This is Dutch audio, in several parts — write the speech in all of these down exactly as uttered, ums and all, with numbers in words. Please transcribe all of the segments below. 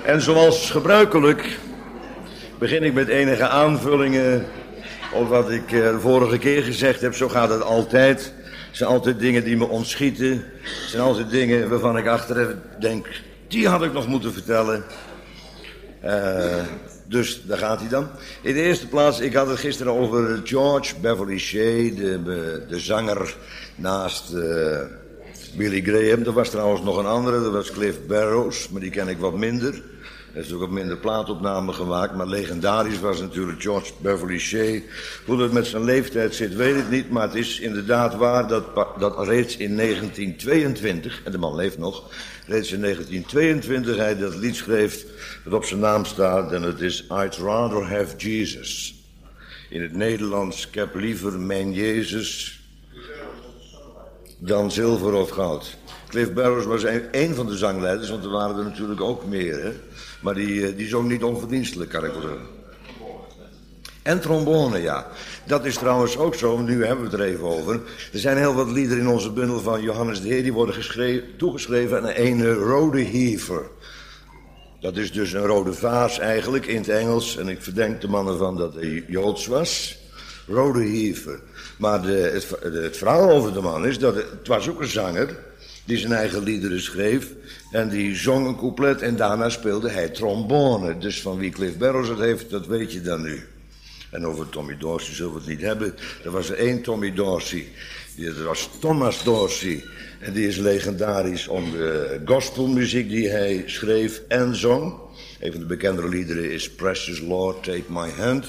En zoals gebruikelijk begin ik met enige aanvullingen op wat ik de vorige keer gezegd heb. Zo gaat het altijd. Het zijn altijd dingen die me ontschieten. Het zijn altijd dingen waarvan ik achteraf denk, die had ik nog moeten vertellen. Uh, dus daar gaat hij dan. In de eerste plaats, ik had het gisteren over George Beverly Shea, de, de zanger naast uh, Billy Graham. Er was trouwens nog een andere, dat was Cliff Barrows, maar die ken ik wat minder. Hij heeft ook wat minder plaatopnamen gemaakt, maar legendarisch was natuurlijk George Beverly Shea. Hoe dat met zijn leeftijd zit, weet ik niet, maar het is inderdaad waar dat, dat reeds in negentien tweeëntwintig, en de man leeft nog, reeds in negentien tweeëntwintig hij dat lied schreef dat op zijn naam staat en het is I'd rather have Jesus. In het Nederlands, ik heb liever mijn Jezus dan zilver of goud. Cliff Barrows was een, een van de zangleiders, want er waren er natuurlijk ook meer, hè? Maar die, die zong niet onverdienstelijk, kan ik wel zeggen. En trombone, ja. Dat is trouwens ook zo, nu hebben we het er even over. Er zijn heel wat liederen in onze bundel van Johannes de Heer, die worden geschreven, toegeschreven aan een rode heifer. Dat is dus een rode vaas eigenlijk in het Engels. En ik verdenk de mannen van dat hij Joods was. Rode heifer. Maar de, het, het verhaal over de man is dat het, het was ook een zanger die zijn eigen liederen schreef. En die zong een couplet en daarna speelde hij trombone. Dus van wie Cliff Barrows het heeft, dat weet je dan nu. En over Tommy Dorsey zullen we het niet hebben. Er was er één Tommy Dorsey. Dat was Thomas Dorsey. En die is legendarisch om de gospelmuziek die hij schreef en zong. Een van de bekendere liederen is Precious Lord, Take My Hand.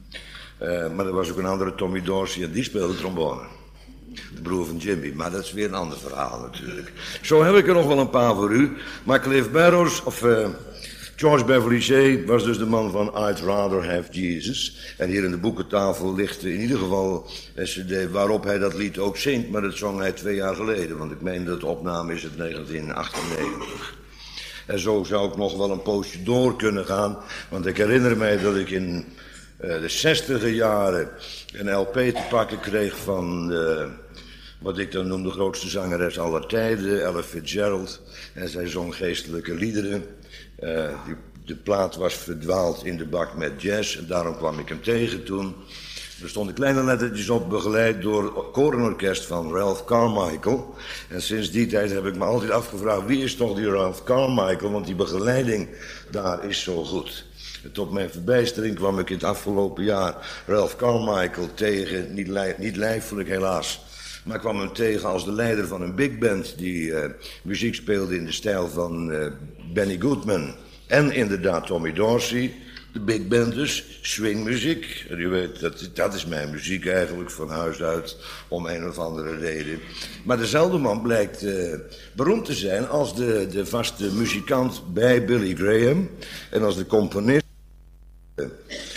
Uh, maar er was ook een andere Tommy Dorsey en die speelde trombone. De broer van Jimmy, maar dat is weer een ander verhaal natuurlijk. Zo heb ik er nog wel een paar voor u. Maar Cliff Barrows, of uh, George Beverly Shea, was dus de man van I'd rather have Jesus. En hier in de boekentafel ligt in ieder geval een cd waarop hij dat lied ook zingt. Maar dat zong hij twee jaar geleden, want ik meen dat de opname is uit negentien achtennegentig. En zo zou ik nog wel een poosje door kunnen gaan. Want ik herinner mij dat ik in uh, de zestiger jaren een L P te pakken kreeg van Uh, wat ik dan noem de grootste zangeres aller tijden, Ella Fitzgerald. En zij zong geestelijke liederen. Uh, die, de plaat was verdwaald in de bak met jazz en daarom kwam ik hem tegen toen. Er stonden kleine lettertjes op, begeleid door het korenorkest van Ralph Carmichael. En sinds die tijd heb ik me altijd afgevraagd, wie is toch die Ralph Carmichael? Want die begeleiding daar is zo goed. En tot mijn verbijstering kwam ik in het afgelopen jaar Ralph Carmichael tegen, niet, lij, niet lijfelijk helaas. Maar ik kwam hem tegen als de leider van een big band die uh, muziek speelde in de stijl van uh, Benny Goodman. En inderdaad Tommy Dorsey, de big band dus, swingmuziek. En u weet, dat, dat is mijn muziek eigenlijk van huis uit, om een of andere reden. Maar dezelfde man blijkt uh, beroemd te zijn als de, de vaste muzikant bij Billy Graham. En als de componist uh,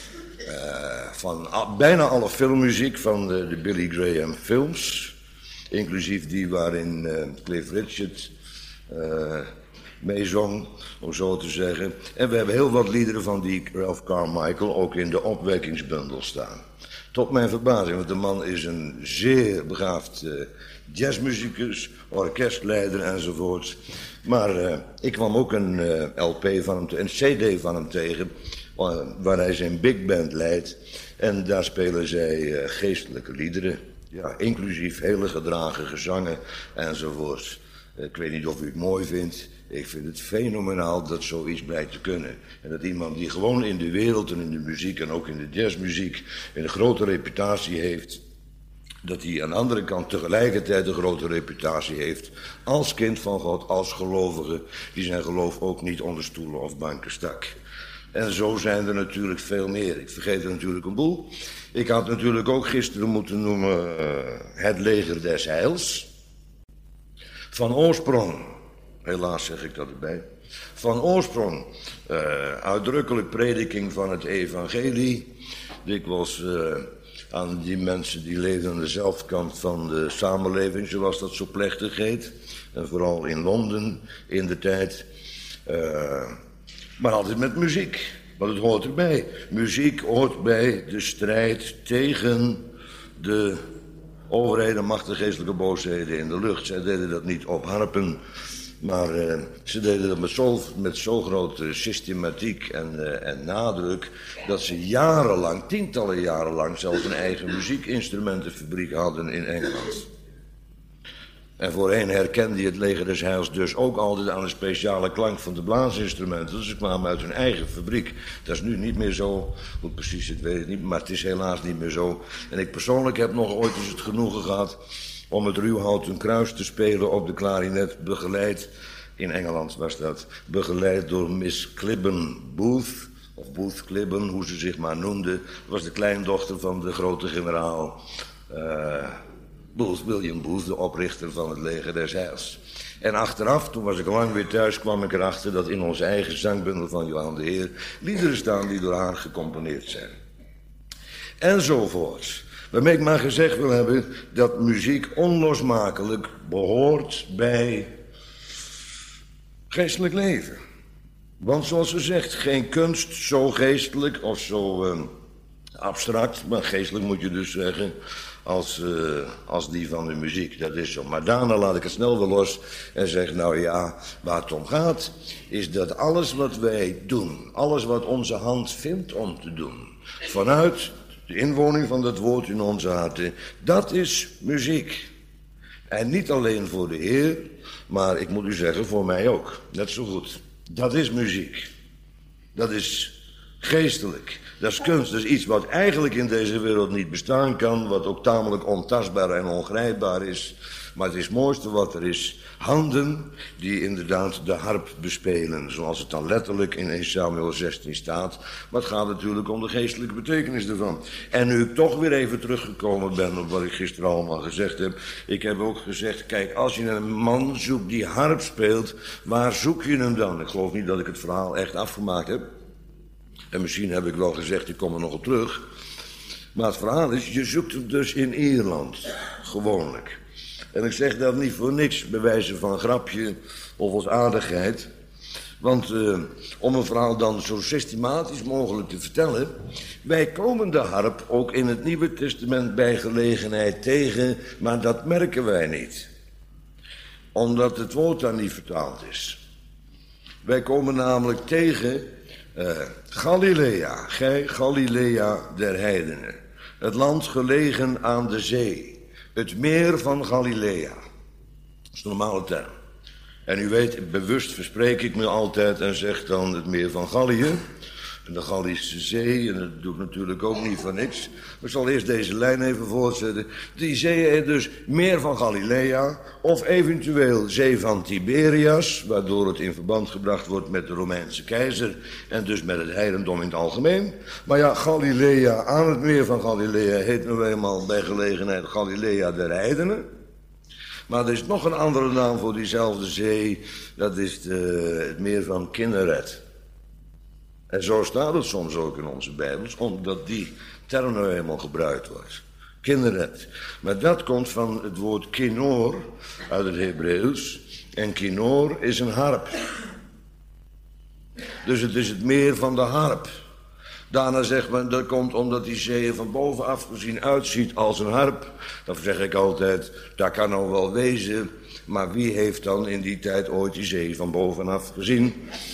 uh, van uh, bijna alle filmmuziek van de, de Billy Graham films. Inclusief die waarin uh, Cliff Richard uh, meezong, om zo te zeggen. En we hebben heel wat liederen van die Ralph Carmichael ook in de opwekkingsbundel staan. Tot mijn verbazing, want de man is een zeer begaafd uh, jazzmuzikus, orkestleider enzovoort. Maar uh, ik kwam ook een uh, L P van hem, te, een C D van hem tegen, uh, waar hij zijn big band leidt. En daar spelen zij uh, geestelijke liederen. Ja, inclusief hele gedragen gezangen enzovoort. Ik weet niet of u het mooi vindt. Ik vind het fenomenaal dat zoiets blijkt te kunnen. En dat iemand die gewoon in de wereld en in de muziek en ook in de jazzmuziek een grote reputatie heeft, dat hij aan de andere kant tegelijkertijd een grote reputatie heeft als kind van God, als gelovige, die zijn geloof ook niet onder stoelen of banken stak. En zo zijn er natuurlijk veel meer. Ik vergeet er natuurlijk een boel. Ik had natuurlijk ook gisteren moeten noemen uh, Het Leger des Heils. Van oorsprong, helaas zeg ik dat erbij, van oorsprong uh, uitdrukkelijk prediking van het evangelie. Dikwijls uh, aan die mensen die leefden aan de zelfkant van de samenleving, zoals dat zo plechtig heet. En vooral in Londen in de tijd. Uh, maar altijd met muziek. Want het hoort erbij. Muziek hoort bij de strijd tegen de overheden, macht en geestelijke boosheden in de lucht. Zij deden dat niet op harpen Maar uh, ze deden dat met zo, met zo grote systematiek en, uh, en nadruk, dat ze jarenlang, tientallen jaren lang, zelfs een eigen muziekinstrumentenfabriek hadden in Engeland. En voorheen herkende je het leger des Heils dus ook altijd aan de speciale klank van de blaasinstrumenten. Dus ze kwamen uit hun eigen fabriek. Dat is nu niet meer zo. Hoe precies, het weet ik niet, maar het is helaas niet meer zo. En ik persoonlijk heb nog ooit eens het genoegen gehad om het ruwhouten kruis te spelen op de klarinet, begeleid, in Engeland was dat, begeleid door Miss Clibben Booth, of Booth Clibben, hoe ze zich maar noemde. Dat was de kleindochter van de grote generaal uh, Booth, William Booth, de oprichter van het leger des Heils. En achteraf, toen was ik lang weer thuis, kwam ik erachter dat in onze eigen zangbundel van Johan de Heer liederen staan die door haar gecomponeerd zijn. Enzovoorts. Waarmee ik maar gezegd wil hebben dat muziek onlosmakelijk behoort bij geestelijk leven. Want zoals ze zegt, geen kunst zo geestelijk of zo uh, abstract, maar geestelijk moet je dus zeggen, als, uh, als die van de muziek. Dat is zo. Maar daarna laat ik het snel weer los en zeg, nou ja, waar het om gaat, is dat alles wat wij doen, alles wat onze hand vindt om te doen, vanuit de inwoning van dat woord in onze harten, dat is muziek. En niet alleen voor de Heer, maar ik moet u zeggen, voor mij ook. Net zo goed. Dat is muziek. Dat is geestelijk. Dat is kunst. Dat is iets wat eigenlijk in deze wereld niet bestaan kan, wat ook tamelijk ontastbaar en ongrijpbaar is. Maar het is het mooiste wat er is. Handen die inderdaad de harp bespelen, zoals het dan letterlijk in eerste Samuel zestien staat. Maar het gaat natuurlijk om de geestelijke betekenis ervan. En nu ik toch weer even teruggekomen ben op wat ik gisteren allemaal gezegd heb. Ik heb ook gezegd, kijk, als je een man zoekt die harp speelt, waar zoek je hem dan? Ik geloof niet dat ik het verhaal echt afgemaakt heb. En misschien heb ik wel gezegd, ik kom er nog op terug. Maar het verhaal is, je zoekt hem dus in Ierland, gewoonlijk. En ik zeg dat niet voor niks, bij wijze van grapje of als aardigheid. Want uh, om een verhaal dan zo systematisch mogelijk te vertellen, wij komen de harp ook in het Nieuwe Testament bij gelegenheid tegen, maar dat merken wij niet. Omdat het woord daar niet vertaald is. Wij komen namelijk tegen uh, Galilea, gij Galilea der heidenen. Het land gelegen aan de zee. Het meer van Galilea. Dat is de normale term. En u weet, bewust verspreek ik me altijd en zeg dan het meer van Gallië. En de Gallische Zee, en dat doe ik natuurlijk ook niet voor niks. Maar ik zal eerst deze lijn even voortzetten. Die zee heet dus meer van Galilea, of eventueel zee van Tiberias, waardoor het in verband gebracht wordt met de Romeinse keizer en dus met het heidendom in het algemeen. Maar ja, Galilea, aan het meer van Galilea, heet nu eenmaal bij gelegenheid Galilea der heidenen. Maar er is nog een andere naam voor diezelfde zee, dat is de, het meer van Kinneret. En zo staat het soms ook in onze Bijbels, omdat die term nou eenmaal gebruikt wordt. Kinneret. Maar dat komt van het woord kinoor uit het Hebreeuws. En kinoor is een harp. Dus het is het meer van de harp. Daarna zegt men, dat komt omdat die zee er van bovenaf gezien uitziet als een harp. Dan zeg ik altijd, dat kan nou wel wezen. Maar wie heeft dan in die tijd ooit die zee van bovenaf gezien?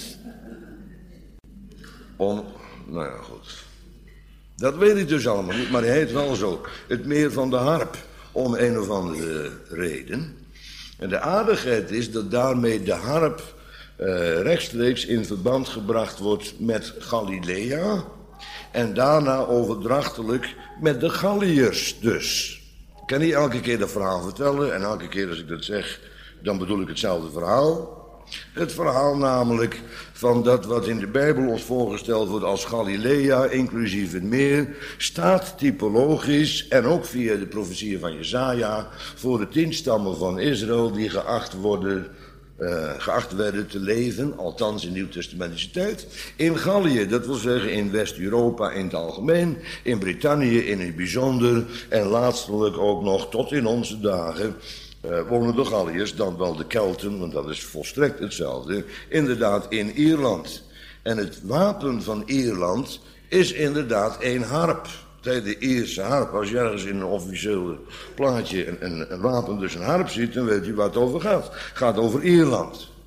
Om, nou ja, goed. Dat weet ik dus allemaal niet, maar hij heet wel zo. Het meer van de harp, om een of andere reden. En de aardigheid is dat daarmee de harp uh, rechtstreeks in verband gebracht wordt met Galilea. En daarna overdrachtelijk met de Galliërs dus. Ik kan niet elke keer dat verhaal vertellen. En elke keer als ik dat zeg, dan bedoel ik hetzelfde verhaal. Het verhaal namelijk van dat wat in de Bijbel ons voorgesteld wordt als Galilea, inclusief het meer, staat typologisch en ook via de profetieën van Jesaja voor de tien stammen van Israël die geacht worden, uh, geacht werden te leven, althans in nieuwtestamentische tijd, in Gallië, dat wil zeggen in West-Europa in het algemeen, in Brittannië in het bijzonder en laatstelijk ook nog tot in onze dagen. Uh, wonen de Galliërs, dan wel de Kelten, want dat is volstrekt hetzelfde, inderdaad in Ierland. En het wapen van Ierland is inderdaad een harp. De Ierse harp. Als je ergens in een officiële plaatje een, een, een wapen, dus een harp ziet, dan weet je waar het over gaat. Het gaat over Ierland.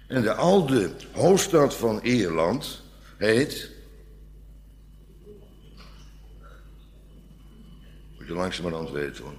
En de oude hoofdstad van Ierland heet... Moet je langzamerhand weten hoor.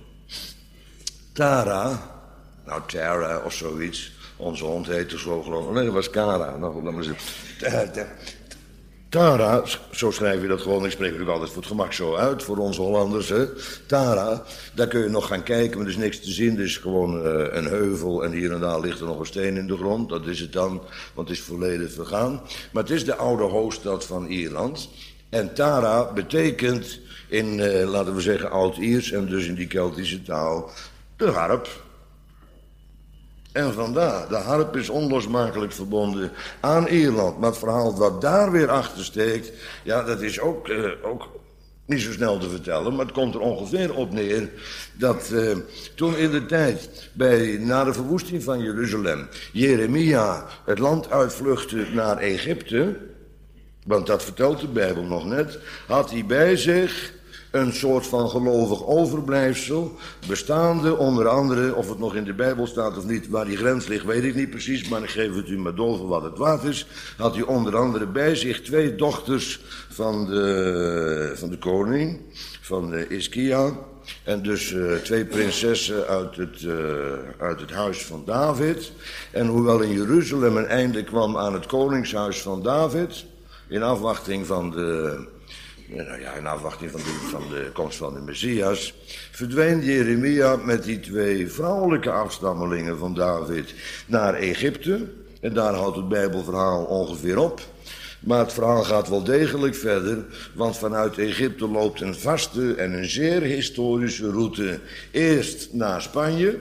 Tara. Nou, Tara of zoiets. Onze hond heette zo geloof ik. Nee, dat was Kara. Nou, laat maar zeggen. Tara, zo schrijf je dat gewoon. Ik spreek het ook altijd voor het gemak zo uit. Voor onze Hollanders, hè. Tara, daar kun je nog gaan kijken, maar er is niks te zien. Er is gewoon uh, een heuvel en hier en daar ligt er nog een steen in de grond. Dat is het dan, want het is volledig vergaan. Maar het is de oude hoofdstad van Ierland. En Tara betekent in, uh, laten we zeggen, Oud-Iers en dus in die Keltische taal, de harp. En vandaar, de harp is onlosmakelijk verbonden aan Ierland. Maar het verhaal wat daar weer achter steekt, ja, dat is ook, uh, ook niet zo snel te vertellen. Maar het komt er ongeveer op neer dat uh, toen in de tijd, bij, na de verwoesting van Jeruzalem, Jeremia het land uitvluchtte naar Egypte, want dat vertelt de Bijbel nog net, had hij bij zich een soort van gelovig overblijfsel, bestaande onder andere, of het nog in de Bijbel staat of niet, waar die grens ligt, weet ik niet precies, maar ik geef het u maar door voor wat het waard is, had hij onder andere bij zich twee dochters van de, van de koning, van de Hiskia, en dus uh, twee prinsessen uit het, uh, uit het huis van David. En hoewel in Jeruzalem een einde kwam aan het koningshuis van David, in afwachting van de... Nou ja, in afwachting van de, van de komst van de Messias, verdween Jeremia met die twee vrouwelijke afstammelingen van David naar Egypte. En daar houdt het Bijbelverhaal ongeveer op. Maar het verhaal gaat wel degelijk verder, want vanuit Egypte loopt een vaste en een zeer historische route eerst naar Spanje,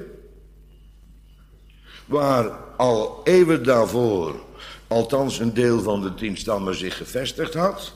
waar al eeuwen daarvoor althans een deel van de tien stammen zich gevestigd had.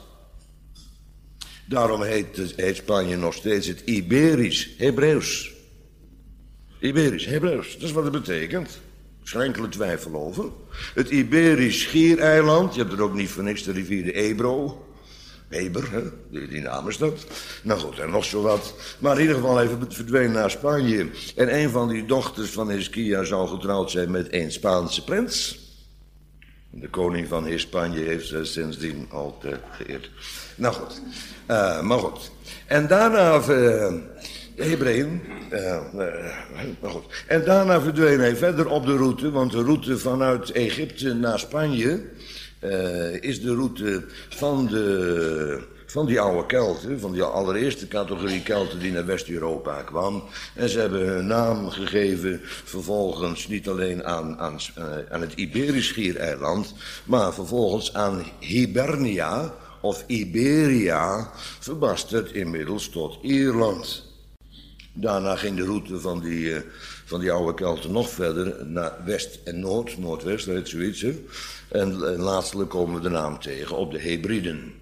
Daarom heet, heet Spanje nog steeds het Iberisch Hebreeuws. Iberisch Hebreeuws, dat is wat het betekent. Er is geen enkele twijfel over. Het Iberisch Schiereiland, je hebt er ook niet voor niks de rivier de Ebro. Eber, hè? Die, die naam is dat. Nou goed, en nog zo wat. Maar in ieder geval even verdween naar Spanje. En een van die dochters van Hiskia zou getrouwd zijn met een Spaanse prins. De koning van Hispanje heeft ze sindsdien altijd geëerd. Nou goed, uh, maar goed. En daarna, uh, de Hebreeën, uh, uh, nou goed. En daarna verdween hij verder op de route, want de route vanuit Egypte naar Spanje uh, is de route van, de, van die oude Kelten, van die allereerste categorie Kelten die naar West-Europa kwam. En ze hebben hun naam gegeven vervolgens niet alleen aan, aan, uh, aan het Iberisch Schiereiland, maar vervolgens aan Hibernia, of Iberia, verbasterd inmiddels tot Ierland. Daarna ging de route van die, uh, van die oude Kelten nog verder naar West en Noord, Noordwest, heet zoiets. Hè? En, en laatstelijk komen we de naam tegen op de Hebriden.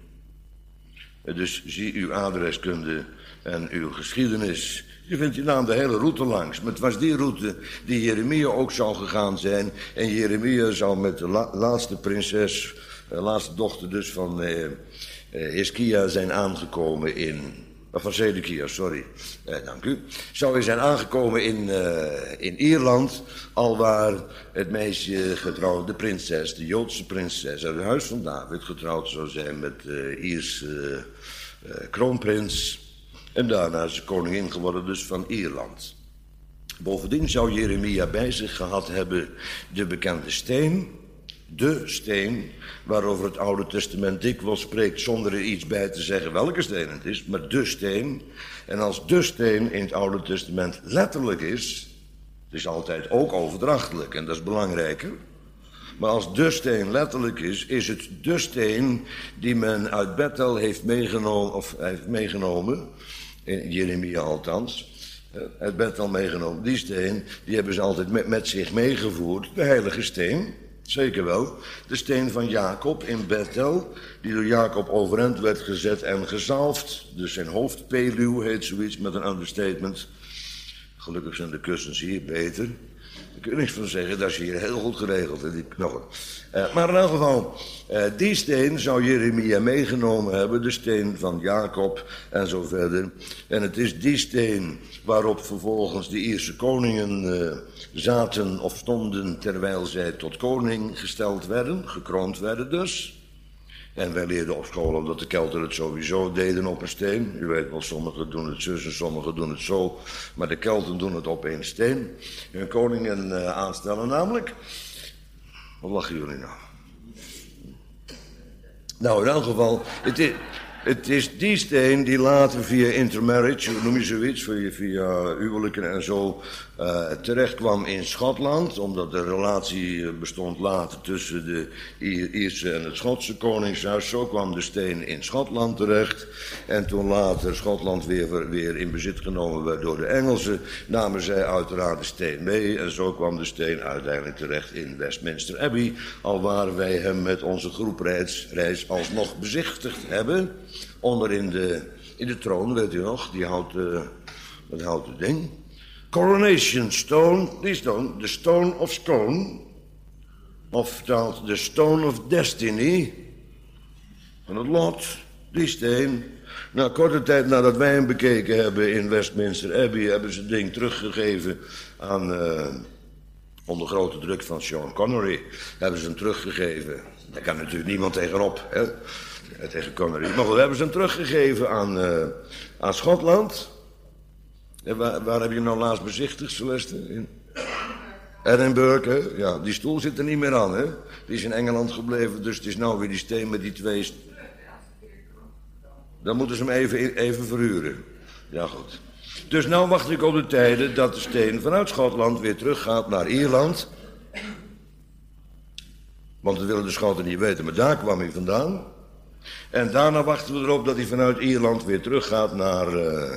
Dus zie uw adreskunde en uw geschiedenis. Je vindt die naam de hele route langs. Maar het was die route die Jeremia ook zou gegaan zijn. En Jeremia zou met de la- laatste prinses, de laatste dochter dus van eh, eh, Hiskia zijn aangekomen in... Of van Zedekia, sorry. Eh, dank u. Zou hij zijn aangekomen in, uh, in Ierland, alwaar het meisje getrouwd, de prinses, de Joodse prinses uit het huis van David, getrouwd zou zijn met de uh, Ierse uh, uh, kroonprins. En daarna is ze koningin geworden dus van Ierland. Bovendien zou Jeremia bij zich gehad hebben de bekende steen, de steen, waarover het Oude Testament dikwijls spreekt zonder er iets bij te zeggen welke steen het is, maar de steen. En als de steen in het Oude Testament letterlijk is, het is altijd ook overdrachtelijk en dat is belangrijker. Maar als de steen letterlijk is, is het de steen die men uit Bethel heeft meegenomen, of heeft meegenomen, in Jeremia althans, uit Bethel meegenomen. Die steen, die hebben ze altijd met, met zich meegevoerd, de heilige steen. Zeker wel. De steen van Jacob in Bethel, die door Jacob overeind werd gezet en gezalfd. Dus zijn hoofdpeluw heet zoiets met een understatement. Gelukkig zijn de kussens hier beter. Daar kun je niks van zeggen, dat is hier heel goed geregeld, hè, die knoppen. Uh, maar in elk geval, uh, die steen zou Jeremia meegenomen hebben, de steen van Jacob en zo verder. En het is die steen waarop vervolgens de Ierse koningen uh, zaten of stonden terwijl zij tot koning gesteld werden, gekroond werden dus. En wij leerden op school omdat de Kelten het sowieso deden op een steen. U weet wel, sommigen doen het zus en sommigen doen het zo. Maar de Kelten doen het op één steen. Hun koningen uh, aanstellen namelijk. Wat lachen jullie nou? Nou, in elk geval, het is, het is die steen die later via intermarriage, hoe noem je zoiets, via, via huwelijken en zo, uh, terecht kwam in Schotland, omdat de relatie bestond later tussen de Ierse en het Schotse koningshuis. Zo kwam de steen in Schotland terecht. En toen later Schotland weer, weer in bezit genomen werd door de Engelsen, namen zij uiteraard de steen mee. En zo kwam de steen uiteindelijk terecht in Westminster Abbey, alwaar wij hem met onze groepreis reis alsnog bezichtigd hebben. Onder in de, in de troon, weet u nog, die houten, dat houten ding. Coronation Stone, die stone, the Stone of Scone, of vertaald the Stone of Destiny, van het lot, die steen. Na korte tijd nadat wij hem bekeken hebben in Westminster Abbey, hebben ze het ding teruggegeven aan, uh, onder grote druk van Sean Connery, hebben ze hem teruggegeven. Daar kan natuurlijk niemand tegenop, hè, tegen Connery. Maar goed, hebben ze hem teruggegeven aan, uh, aan Schotland. En waar, waar heb je hem nou laatst bezichtigd, Celeste? In Edinburgh, hè? Ja, die stoel zit er niet meer aan, hè? Die is in Engeland gebleven, dus het is nou weer die steen met die twee... St- Dan moeten ze hem even, even verhuren. Ja, goed. Dus nou wacht ik op de tijden dat de steen vanuit Schotland weer teruggaat naar Ierland. Want dat willen de Schotten niet weten, maar daar kwam hij vandaan. En daarna wachten we erop dat hij vanuit Ierland weer teruggaat naar... Uh,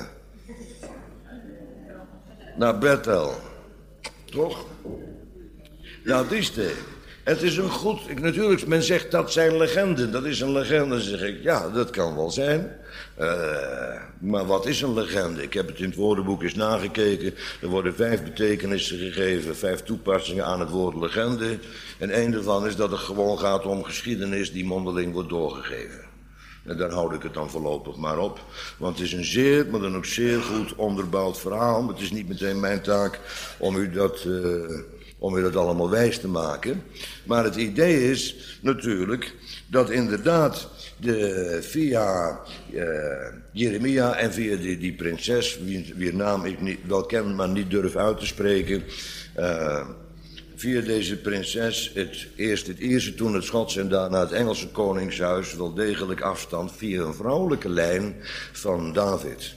naar Bethel. Toch? Ja, die steen. Het is een goed... Ik, natuurlijk, men zegt dat zijn legenden. Dat is een legende, zeg ik. Ja, dat kan wel zijn. Uh, maar wat is een legende? Ik heb het in het woordenboek eens nagekeken. Er worden vijf betekenissen gegeven, vijf toepassingen aan het woord legende. En één daarvan is dat het gewoon gaat om geschiedenis die mondeling wordt doorgegeven. En daar houd ik het dan voorlopig maar op. Want het is een zeer, maar dan ook zeer goed onderbouwd verhaal. Het is niet meteen mijn taak om u dat, uh, om u dat allemaal wijs te maken. Maar het idee is natuurlijk dat inderdaad de, via uh, Jeremia en via die, die prinses, wie, wier naam ik niet, wel ken, maar niet durf uit te spreken... Uh, Via deze prinses, het, eerst het Ierse, toen het Schotse en daarna het Engelse koningshuis, wel degelijk afstand via een vrouwelijke lijn van David.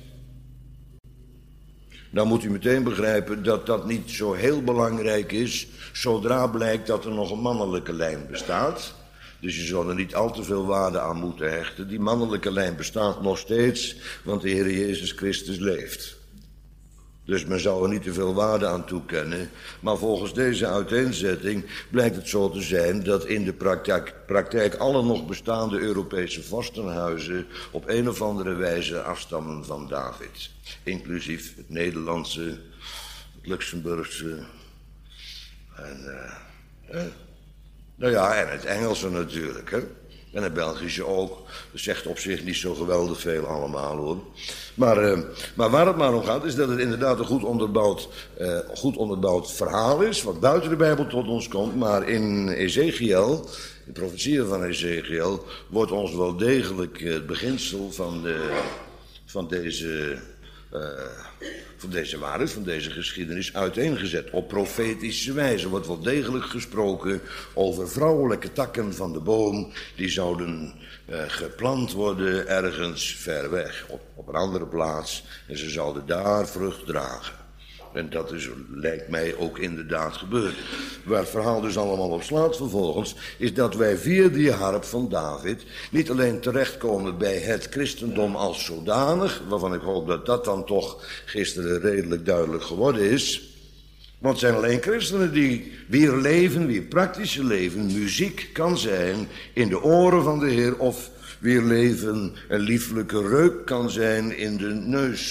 Nou moet u meteen begrijpen dat dat niet zo heel belangrijk is, zodra blijkt dat er nog een mannelijke lijn bestaat. Dus je zal er niet al te veel waarde aan moeten hechten. Die mannelijke lijn bestaat nog steeds, want de Heer Jezus Christus leeft. Dus men zou er niet te veel waarde aan toekennen. Maar volgens deze uiteenzetting blijkt het zo te zijn dat in de praktijk, praktijk alle nog bestaande Europese vorstenhuizen op een of andere wijze afstammen van David. Inclusief het Nederlandse, het Luxemburgse en, uh, eh, nou ja, en het Engelse natuurlijk, hè. En het Belgische ook. Dat zegt op zich niet zo geweldig veel allemaal, hoor. Maar, uh, maar waar het maar om gaat, is dat het inderdaad een goed onderbouwd, uh, goed onderbouwd verhaal is, wat buiten de Bijbel tot ons komt. Maar in Ezekiel, de profetieën van Ezekiel, wordt ons wel degelijk het beginsel van, de, van deze... Uh, van deze waarheid, van deze geschiedenis uiteengezet. Op profetische wijze wordt wel degelijk gesproken over vrouwelijke takken van de boom die zouden uh, geplant worden ergens ver weg, op, op een andere plaats. En ze zouden daar vrucht dragen. En dat is, lijkt mij ook inderdaad gebeurd. Waar het verhaal dus allemaal op slaat vervolgens, is dat wij via die harp van David niet alleen terechtkomen bij het christendom als zodanig, waarvan ik hoop dat dat dan toch gisteren redelijk duidelijk geworden is. Want het zijn alleen christenen die wier leven, wier praktische leven, muziek kan zijn in de oren van de Heer, of wier leven een lieflijke reuk kan zijn in de neus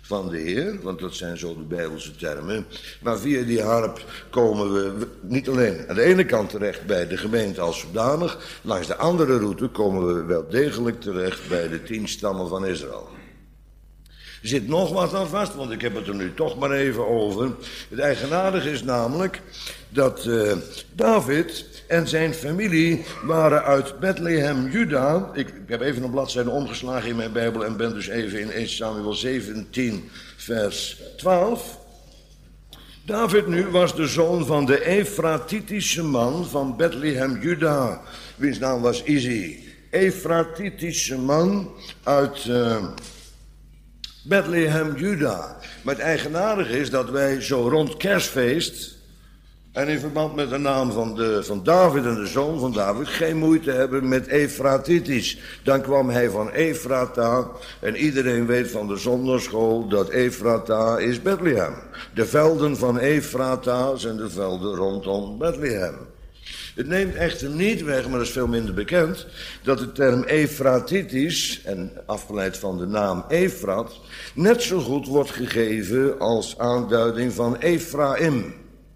van de Heer, want dat zijn zo de Bijbelse termen. Maar via die harp komen we niet alleen aan de ene kant terecht bij de gemeente als zodanig, langs de andere route komen we wel degelijk terecht bij de tien stammen van Israël. Er zit nog wat aan vast, want ik heb het er nu toch maar even over. Het eigenaardige is namelijk dat uh, David en zijn familie waren uit Bethlehem, Juda. Ik, ik heb even een bladzijde omgeslagen in mijn Bijbel en ben dus even in eerste Samuel zeventien, vers twaalf. David nu was de zoon van de Efratitische man van Bethlehem, Juda, wiens naam was Izzi. Efratitische man uit Uh, Bethlehem, Juda. Maar het eigenaardige is dat wij zo rond kerstfeest en in verband met de naam van, de, van David en de zoon van David geen moeite hebben met Efratitisch. Dan kwam hij van Efrata en iedereen weet van de zondagschool dat Efrata is Bethlehem. De velden van Efrata zijn de velden rondom Bethlehem. Het neemt echter niet weg, maar dat is veel minder bekend, dat de term Efratitisch, en afgeleid van de naam Efrat, net zo goed wordt gegeven als aanduiding van Ephraim.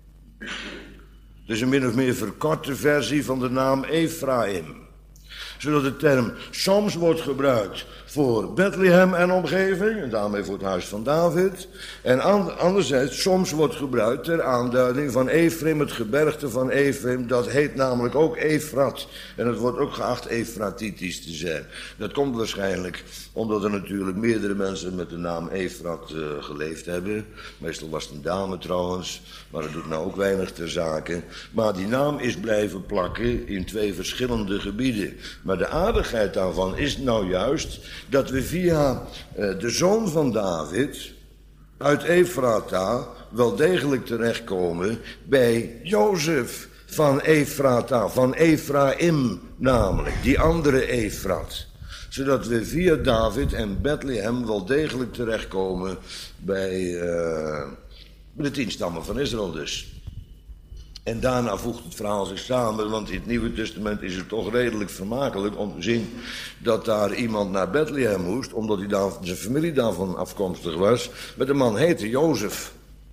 Dus een min of meer verkorte versie van de naam Ephraim. Zodat de term soms wordt gebruikt voor Bethlehem en omgeving, en daarmee voor het huis van David. En anderzijds soms wordt gebruikt ter aanduiding van Ephraim, het gebergte van Ephraim. Dat heet namelijk ook Efrat. En het wordt ook geacht Efratitisch te zijn. Dat komt waarschijnlijk omdat er natuurlijk meerdere mensen met de naam Efrat uh, geleefd hebben. Meestal was het een dame trouwens, maar dat doet nou ook weinig ter zake. Maar die naam is blijven plakken in twee verschillende gebieden. Maar de aardigheid daarvan is nou juist dat we via uh, de zoon van David uit Efrata wel degelijk terechtkomen bij Jozef van Efrata, van Ephraim namelijk, die andere Efrat. Zodat we via David en Bethlehem wel degelijk terechtkomen bij, uh, bij de tien stammen van Israël dus. En daarna voegt het verhaal zich samen, want in het Nieuwe Testament is het toch redelijk vermakelijk om te zien dat daar iemand naar Bethlehem moest, omdat hij daar, zijn familie daarvan afkomstig was. Maar de man heette Jozef.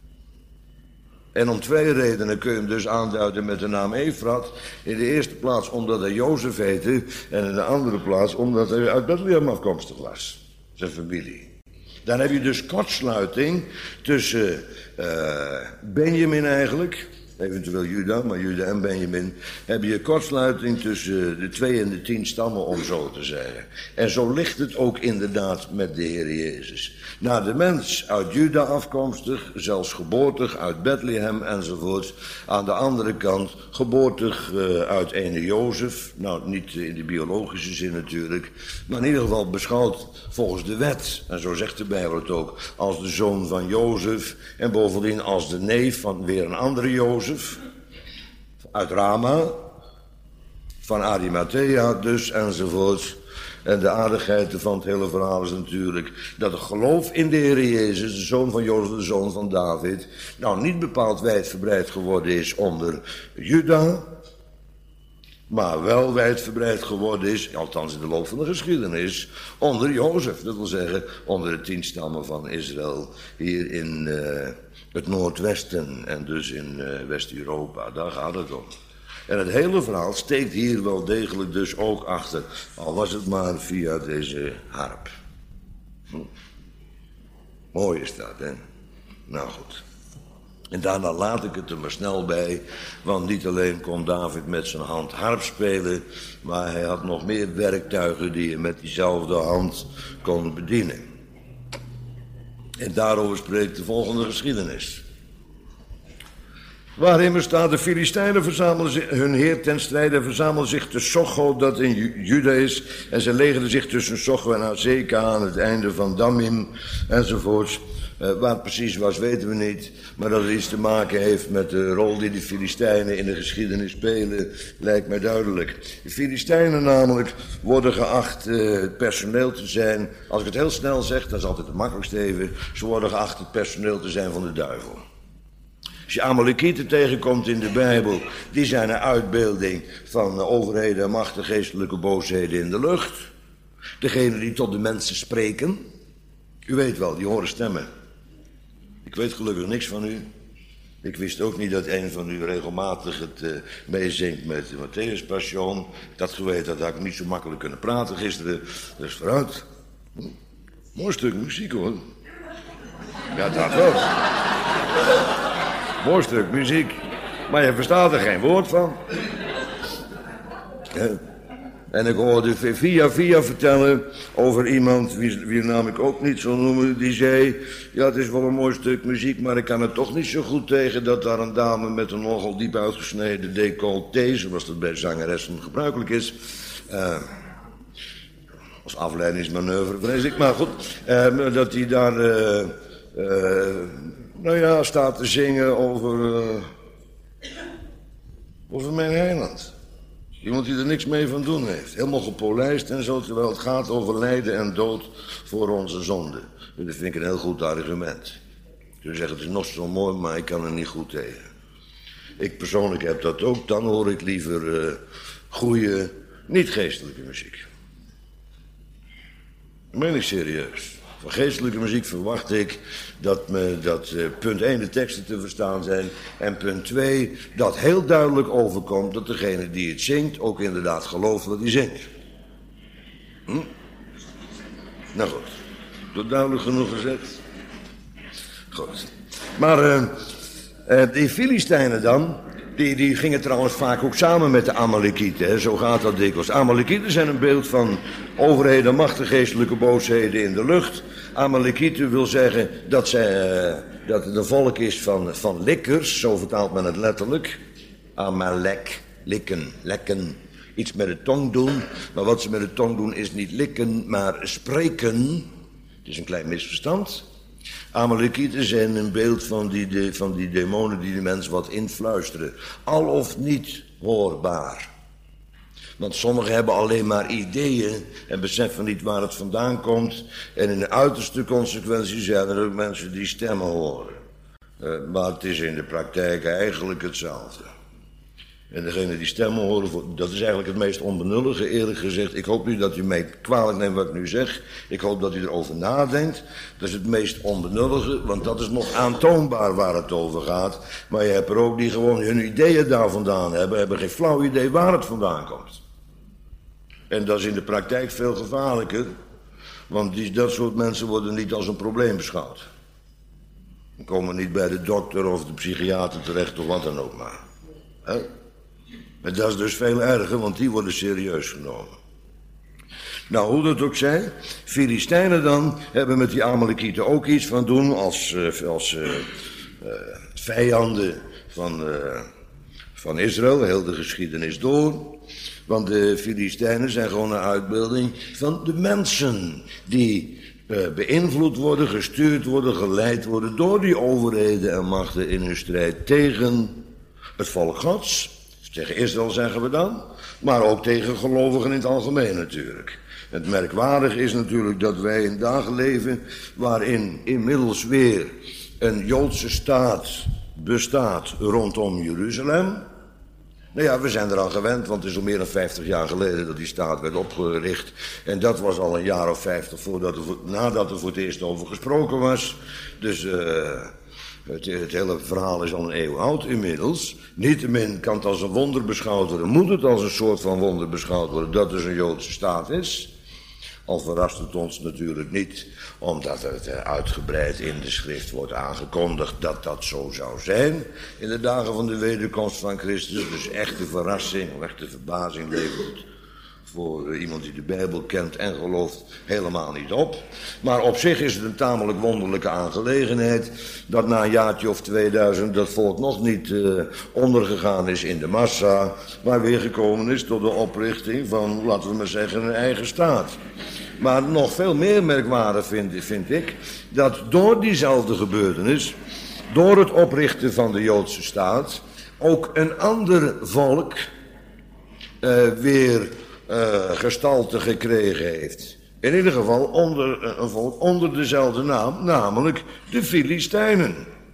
En om twee redenen kun je hem dus aanduiden met de naam Efrat. In de eerste plaats omdat hij Jozef heette en in de andere plaats omdat hij uit Bethlehem afkomstig was, zijn familie. Dan heb je dus kortsluiting tussen uh, Benjamin eigenlijk, eventueel Juda, maar Juda en Benjamin, heb je kortsluiting tussen de twee en de tien stammen, om zo te zeggen. En zo ligt het ook inderdaad met de Heer Jezus. Naar de mens uit Juda afkomstig, zelfs geboortig uit Bethlehem enzovoort. Aan de andere kant geboortig uh, uit ene Jozef, nou niet in de biologische zin natuurlijk, maar in ieder geval beschouwd volgens de wet. En zo zegt de Bijbel het ook, als de zoon van Jozef en bovendien als de neef van weer een andere Jozef, uit Rama, van Arimathea dus enzovoort. En de aardigheid van het hele verhaal is natuurlijk dat het geloof in de Heer Jezus, de zoon van Jozef, de zoon van David, nou niet bepaald wijdverbreid geworden is onder Juda, maar wel wijdverbreid geworden is, althans in de loop van de geschiedenis, onder Jozef. Dat wil zeggen onder de tien stammen van Israël hier in uh, het Noordwesten en dus in uh, West-Europa. Daar gaat het om. En het hele verhaal steekt hier wel degelijk dus ook achter, al was het maar via deze harp. Hm. Mooi is dat, hè? Nou goed. En daarna laat ik het er maar snel bij, want niet alleen kon David met zijn hand harp spelen, maar hij had nog meer werktuigen die hij met diezelfde hand kon bedienen. En daarover spreekt de volgende geschiedenis. Waarin staat, de Filistijnen verzamelden zich, hun heer ten strijde verzamelden zich te Socho, dat in Juda is, en ze legerden zich tussen Socho en Azeka aan het einde van Damim enzovoorts. Uh, waar het precies was weten we niet, maar dat het iets te maken heeft met de rol die de Filistijnen in de geschiedenis spelen, lijkt mij duidelijk. De Filistijnen namelijk worden geacht uh, het personeel te zijn, als ik het heel snel zeg, dat is altijd het makkelijkste even, ze worden geacht het personeel te zijn van de duivel. Als je Amalekieten tegenkomt in de Bijbel, die zijn een uitbeelding van overheden en machten, geestelijke boosheden in de lucht. Degene die tot de mensen spreken. U weet wel, die horen stemmen. Ik weet gelukkig niks van u. Ik wist ook niet dat een van u regelmatig het uh, meezingt met de Matthäus Passion. Dat geweten, dat had ik niet zo makkelijk kunnen praten gisteren. Dus vooruit. Hm. Mooi stuk muziek hoor. Ja, dat wel. Mooi stuk muziek. Maar je verstaat er geen woord van. Ja. En ik hoorde via via vertellen over iemand, wie, wie naam ik ook niet zo noemen, die zei, ja het is wel een mooi stuk muziek, maar ik kan er toch niet zo goed tegen dat daar een dame met een nogal diep uitgesneden décolleté, zoals dat bij zangeressen gebruikelijk is, uh, als afleidingsmanoeuvre vrees ik, maar goed, uh, dat die daar, uh, uh, nou ja, staat te zingen over, uh, over mijn heiland. Iemand die er niks mee van doen heeft. Helemaal gepolijst en zo, terwijl het gaat over lijden en dood voor onze zonde. Dat vind ik een heel goed argument. Je zegt, het is nog zo mooi, maar ik kan er niet goed tegen. Ik persoonlijk heb dat ook. Dan hoor ik liever uh, goede, niet geestelijke muziek. Dat meen ik serieus. Van geestelijke muziek verwacht ik dat, me, dat uh, punt één de teksten te verstaan zijn. En punt twee dat heel duidelijk overkomt dat degene die het zingt ook inderdaad gelooft wat hij zingt. Hm? Nou goed, dat duidelijk genoeg gezegd. Goed. Maar uh, uh, die Filistijnen dan, die, die gingen trouwens vaak ook samen met de Amalekieten. Hè? Zo gaat dat dikwijls. Amalekieten zijn een beeld van overheden, machtige geestelijke boosheden in de lucht. Amalekieten wil zeggen dat, zij, uh, dat het een volk is van, van likkers, zo vertaalt men het letterlijk. Amalek, likken, lekken. Iets met de tong doen, maar wat ze met de tong doen is niet likken, maar spreken. Het is een klein misverstand. Amalekieten zijn een beeld van die, de, van die demonen die de mens wat influisteren. Al of niet hoorbaar. Want sommigen hebben alleen maar ideeën en beseffen niet waar het vandaan komt. En in de uiterste consequentie zijn er ook mensen die stemmen horen. Uh, maar het is in de praktijk eigenlijk hetzelfde. En degene die stemmen horen, dat is eigenlijk het meest onbenullige, eerlijk gezegd. Ik hoop niet dat u mij kwalijk neemt wat ik nu zeg. Ik hoop dat u erover nadenkt. Dat is het meest onbenullige, want dat is nog aantoonbaar waar het over gaat. Maar je hebt er ook die gewoon hun ideeën daar vandaan hebben, hebben geen flauw idee waar het vandaan komt. En dat is in de praktijk veel gevaarlijker, want die, dat soort mensen worden niet als een probleem beschouwd. Die komen niet bij de dokter of de psychiater terecht of wat dan ook maar. He? En dat is dus veel erger, want die worden serieus genomen. Nou, hoe dat ook zij, Filistijnen dan hebben met die Amalekieten ook iets van doen als, uh, als uh, uh, vijanden van, uh, van Israël, heel de geschiedenis door. Want de Filistijnen zijn gewoon een uitbeelding van de mensen die uh, beïnvloed worden, gestuurd worden, geleid worden door die overheden en machten in hun strijd tegen het volk Gods. Tegen Israël zeggen we dan, maar ook tegen gelovigen in het algemeen natuurlijk. Het merkwaardige is natuurlijk dat wij in dagen leven waarin inmiddels weer een Joodse staat bestaat rondom Jeruzalem. Nou ja, we zijn er al gewend, want het is al meer dan vijftig jaar geleden dat die staat werd opgericht. En dat was al een jaar of vijftig voordat er, nadat er voor het eerst over gesproken was. Dus uh, het, het hele verhaal is al een eeuw oud inmiddels. Niettemin kan het als een wonder beschouwd worden, moet het als een soort van wonder beschouwd worden dat er een Joodse staat is. Al verrast het ons natuurlijk niet, omdat het uitgebreid in de schrift wordt aangekondigd dat dat zo zou zijn in de dagen van de wederkomst van Christus. Dus echte verrassing, of echte verbazing levert het voor iemand die de Bijbel kent en gelooft helemaal niet op. Maar op zich is het een tamelijk wonderlijke aangelegenheid dat na een jaartje of tweeduizend dat volk nog niet uh, ondergegaan is in de massa, maar weer gekomen is tot de oprichting van, laten we maar zeggen, een eigen staat. Maar nog veel meer merkwaardig vind, vind ik dat door diezelfde gebeurtenis, door het oprichten van de Joodse staat, ook een ander volk uh, weer uh, gestalte gekregen heeft. In ieder geval onder, een volk onder dezelfde naam, namelijk de Filistijnen.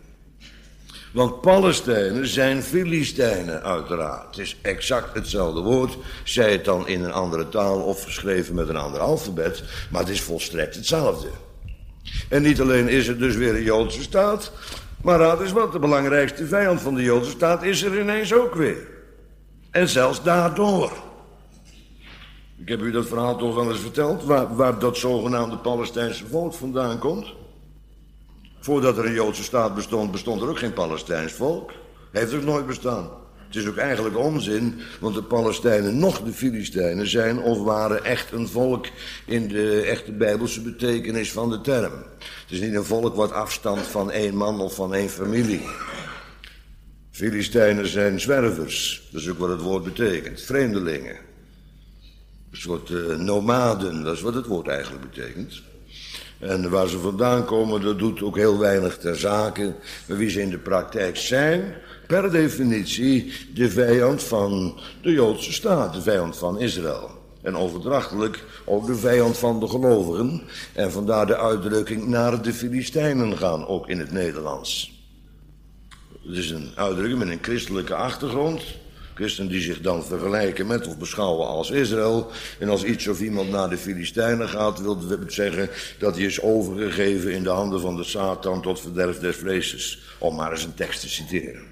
Want Palestijnen zijn Filistijnen uiteraard. Het is exact hetzelfde woord, zij het dan in een andere taal of geschreven met een ander alfabet, maar het is volstrekt hetzelfde. En niet alleen is het dus weer een Joodse staat, maar raad eens wat, de belangrijkste vijand van de Joodse staat is er ineens ook weer. En zelfs daardoor. Ik heb u dat verhaal toch wel eens verteld, waar, waar dat zogenaamde Palestijnse volk vandaan komt. Voordat er een Joodse staat bestond, bestond er ook geen Palestijns volk. Heeft ook nooit bestaan. Het is ook eigenlijk onzin, want de Palestijnen noch de Filistijnen zijn of waren echt een volk in de echte bijbelse betekenis van de term. Het is niet een volk wat afstamt van één man of van één familie. Filistijnen zijn zwervers, dat is ook wat het woord betekent, vreemdelingen. Een soort uh, nomaden, dat is wat het woord eigenlijk betekent. En waar ze vandaan komen, dat doet ook heel weinig ter zake. Maar wie ze in de praktijk zijn, per definitie de vijand van de Joodse staat, de vijand van Israël. En overdrachtelijk ook de vijand van de gelovigen. En vandaar de uitdrukking naar de Filistijnen gaan, ook in het Nederlands. Het is een uitdrukking met een christelijke achtergrond. Christen die zich dan vergelijken met of beschouwen als Israël. En als iets of iemand naar de Filistijnen gaat, wil het zeggen dat hij is overgegeven in de handen van de Satan tot verderf des vleeses. Om maar eens een tekst te citeren.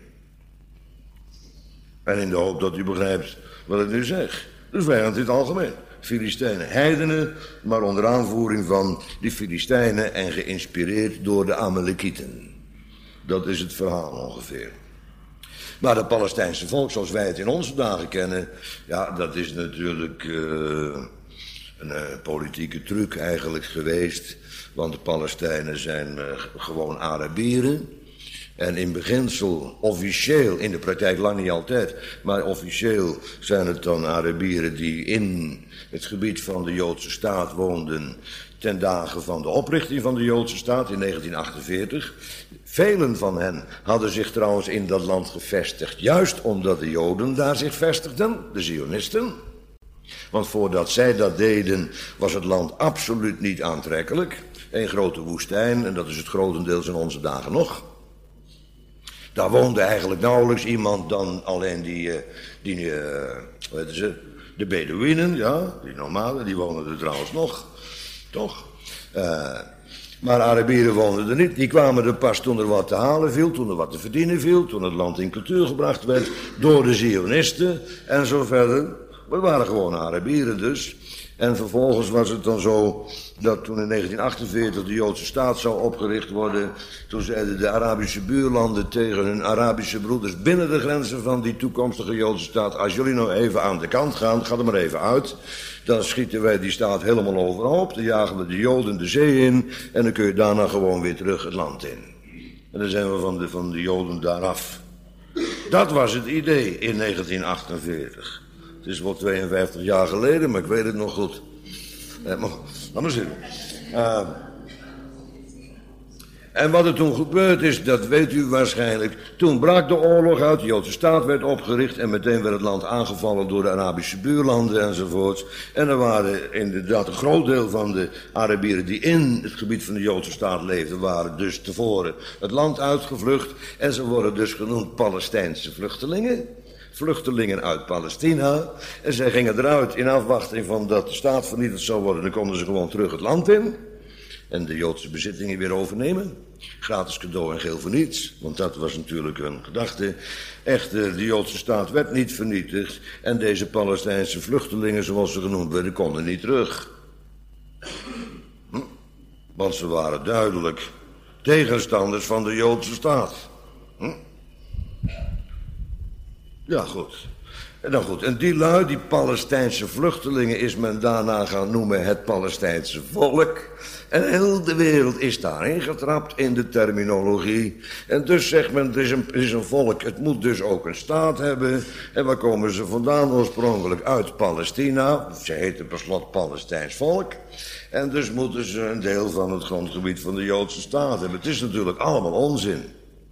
En in de hoop dat u begrijpt wat ik nu zeg. De vijand in het algemeen. Filistijnen, heidenen, maar onder aanvoering van die Filistijnen en geïnspireerd door de Amalekieten. Dat is het verhaal ongeveer. Maar het Palestijnse volk, zoals wij het in onze dagen kennen, ja, dat is natuurlijk uh, een uh, politieke truc eigenlijk geweest. Want de Palestijnen zijn uh, gewoon Arabieren. En in beginsel, officieel, in de praktijk lang niet altijd, maar officieel zijn het dan Arabieren die in het gebied van de Joodse staat woonden ten dagen van de oprichting van de Joodse staat in negentien achtenveertig. Velen van hen hadden zich trouwens in dat land gevestigd, juist omdat de Joden daar zich vestigden, de Zionisten. Want voordat zij dat deden, was het land absoluut niet aantrekkelijk. Een grote woestijn, en dat is het grotendeels in onze dagen nog. Daar woonde eigenlijk nauwelijks iemand dan alleen die, die uh, hoe heet ze, de Bedouinen, ja, die nomaden, die wonen er trouwens nog, toch? Uh, maar Arabieren woonden er niet, die kwamen er pas toen er wat te halen viel, toen er wat te verdienen viel, toen het land in cultuur gebracht werd door de Zionisten en zo verder. We waren gewoon Arabieren dus. En vervolgens was het dan zo dat toen in negentien achtenveertig de Joodse staat zou opgericht worden, toen zeiden de Arabische buurlanden tegen hun Arabische broeders binnen de grenzen van die toekomstige Joodse staat: als jullie nou even aan de kant gaan, ga er maar even uit, dan schieten wij die staat helemaal overhoop, dan jagen we de Joden de zee in en dan kun je daarna gewoon weer terug het land in. En dan zijn we van de, van de Joden daar af. Dat was het idee in negentien achtenveertig. Het is wel tweeënvijftig jaar geleden, maar ik weet het nog goed. Eh, maar, laat maar zitten. Uh, en wat er toen gebeurd is, dat weet u waarschijnlijk. Toen brak de oorlog uit, de Joodse staat werd opgericht en meteen werd het land aangevallen door de Arabische buurlanden enzovoort. En er waren inderdaad een groot deel van de Arabieren die in het gebied van de Joodse staat leefden, waren dus tevoren het land uitgevlucht. En ze worden dus genoemd Palestijnse vluchtelingen. Vluchtelingen uit Palestina. En zij gingen eruit in afwachting van dat de staat vernietigd zou worden. Dan konden ze gewoon terug het land in. En de Joodse bezittingen weer overnemen. Gratis cadeau en geel voor niets. Want dat was natuurlijk een gedachte. Echter, de Joodse staat werd niet vernietigd. En deze Palestijnse vluchtelingen, zoals ze genoemd werden, konden niet terug. Hm? Want ze waren duidelijk tegenstanders van de Joodse staat. Hm? Ja, goed. En dan goed. En die lui, die Palestijnse vluchtelingen, is men daarna gaan noemen het Palestijnse volk. En heel de wereld is daarin getrapt in de terminologie. En dus zegt men, het is een, het is een volk, het moet dus ook een staat hebben. En waar komen ze vandaan? Oorspronkelijk uit Palestina. Ze heten per slot Palestijns volk. En dus moeten ze een deel van het grondgebied van de Joodse staat hebben. Het is natuurlijk allemaal onzin.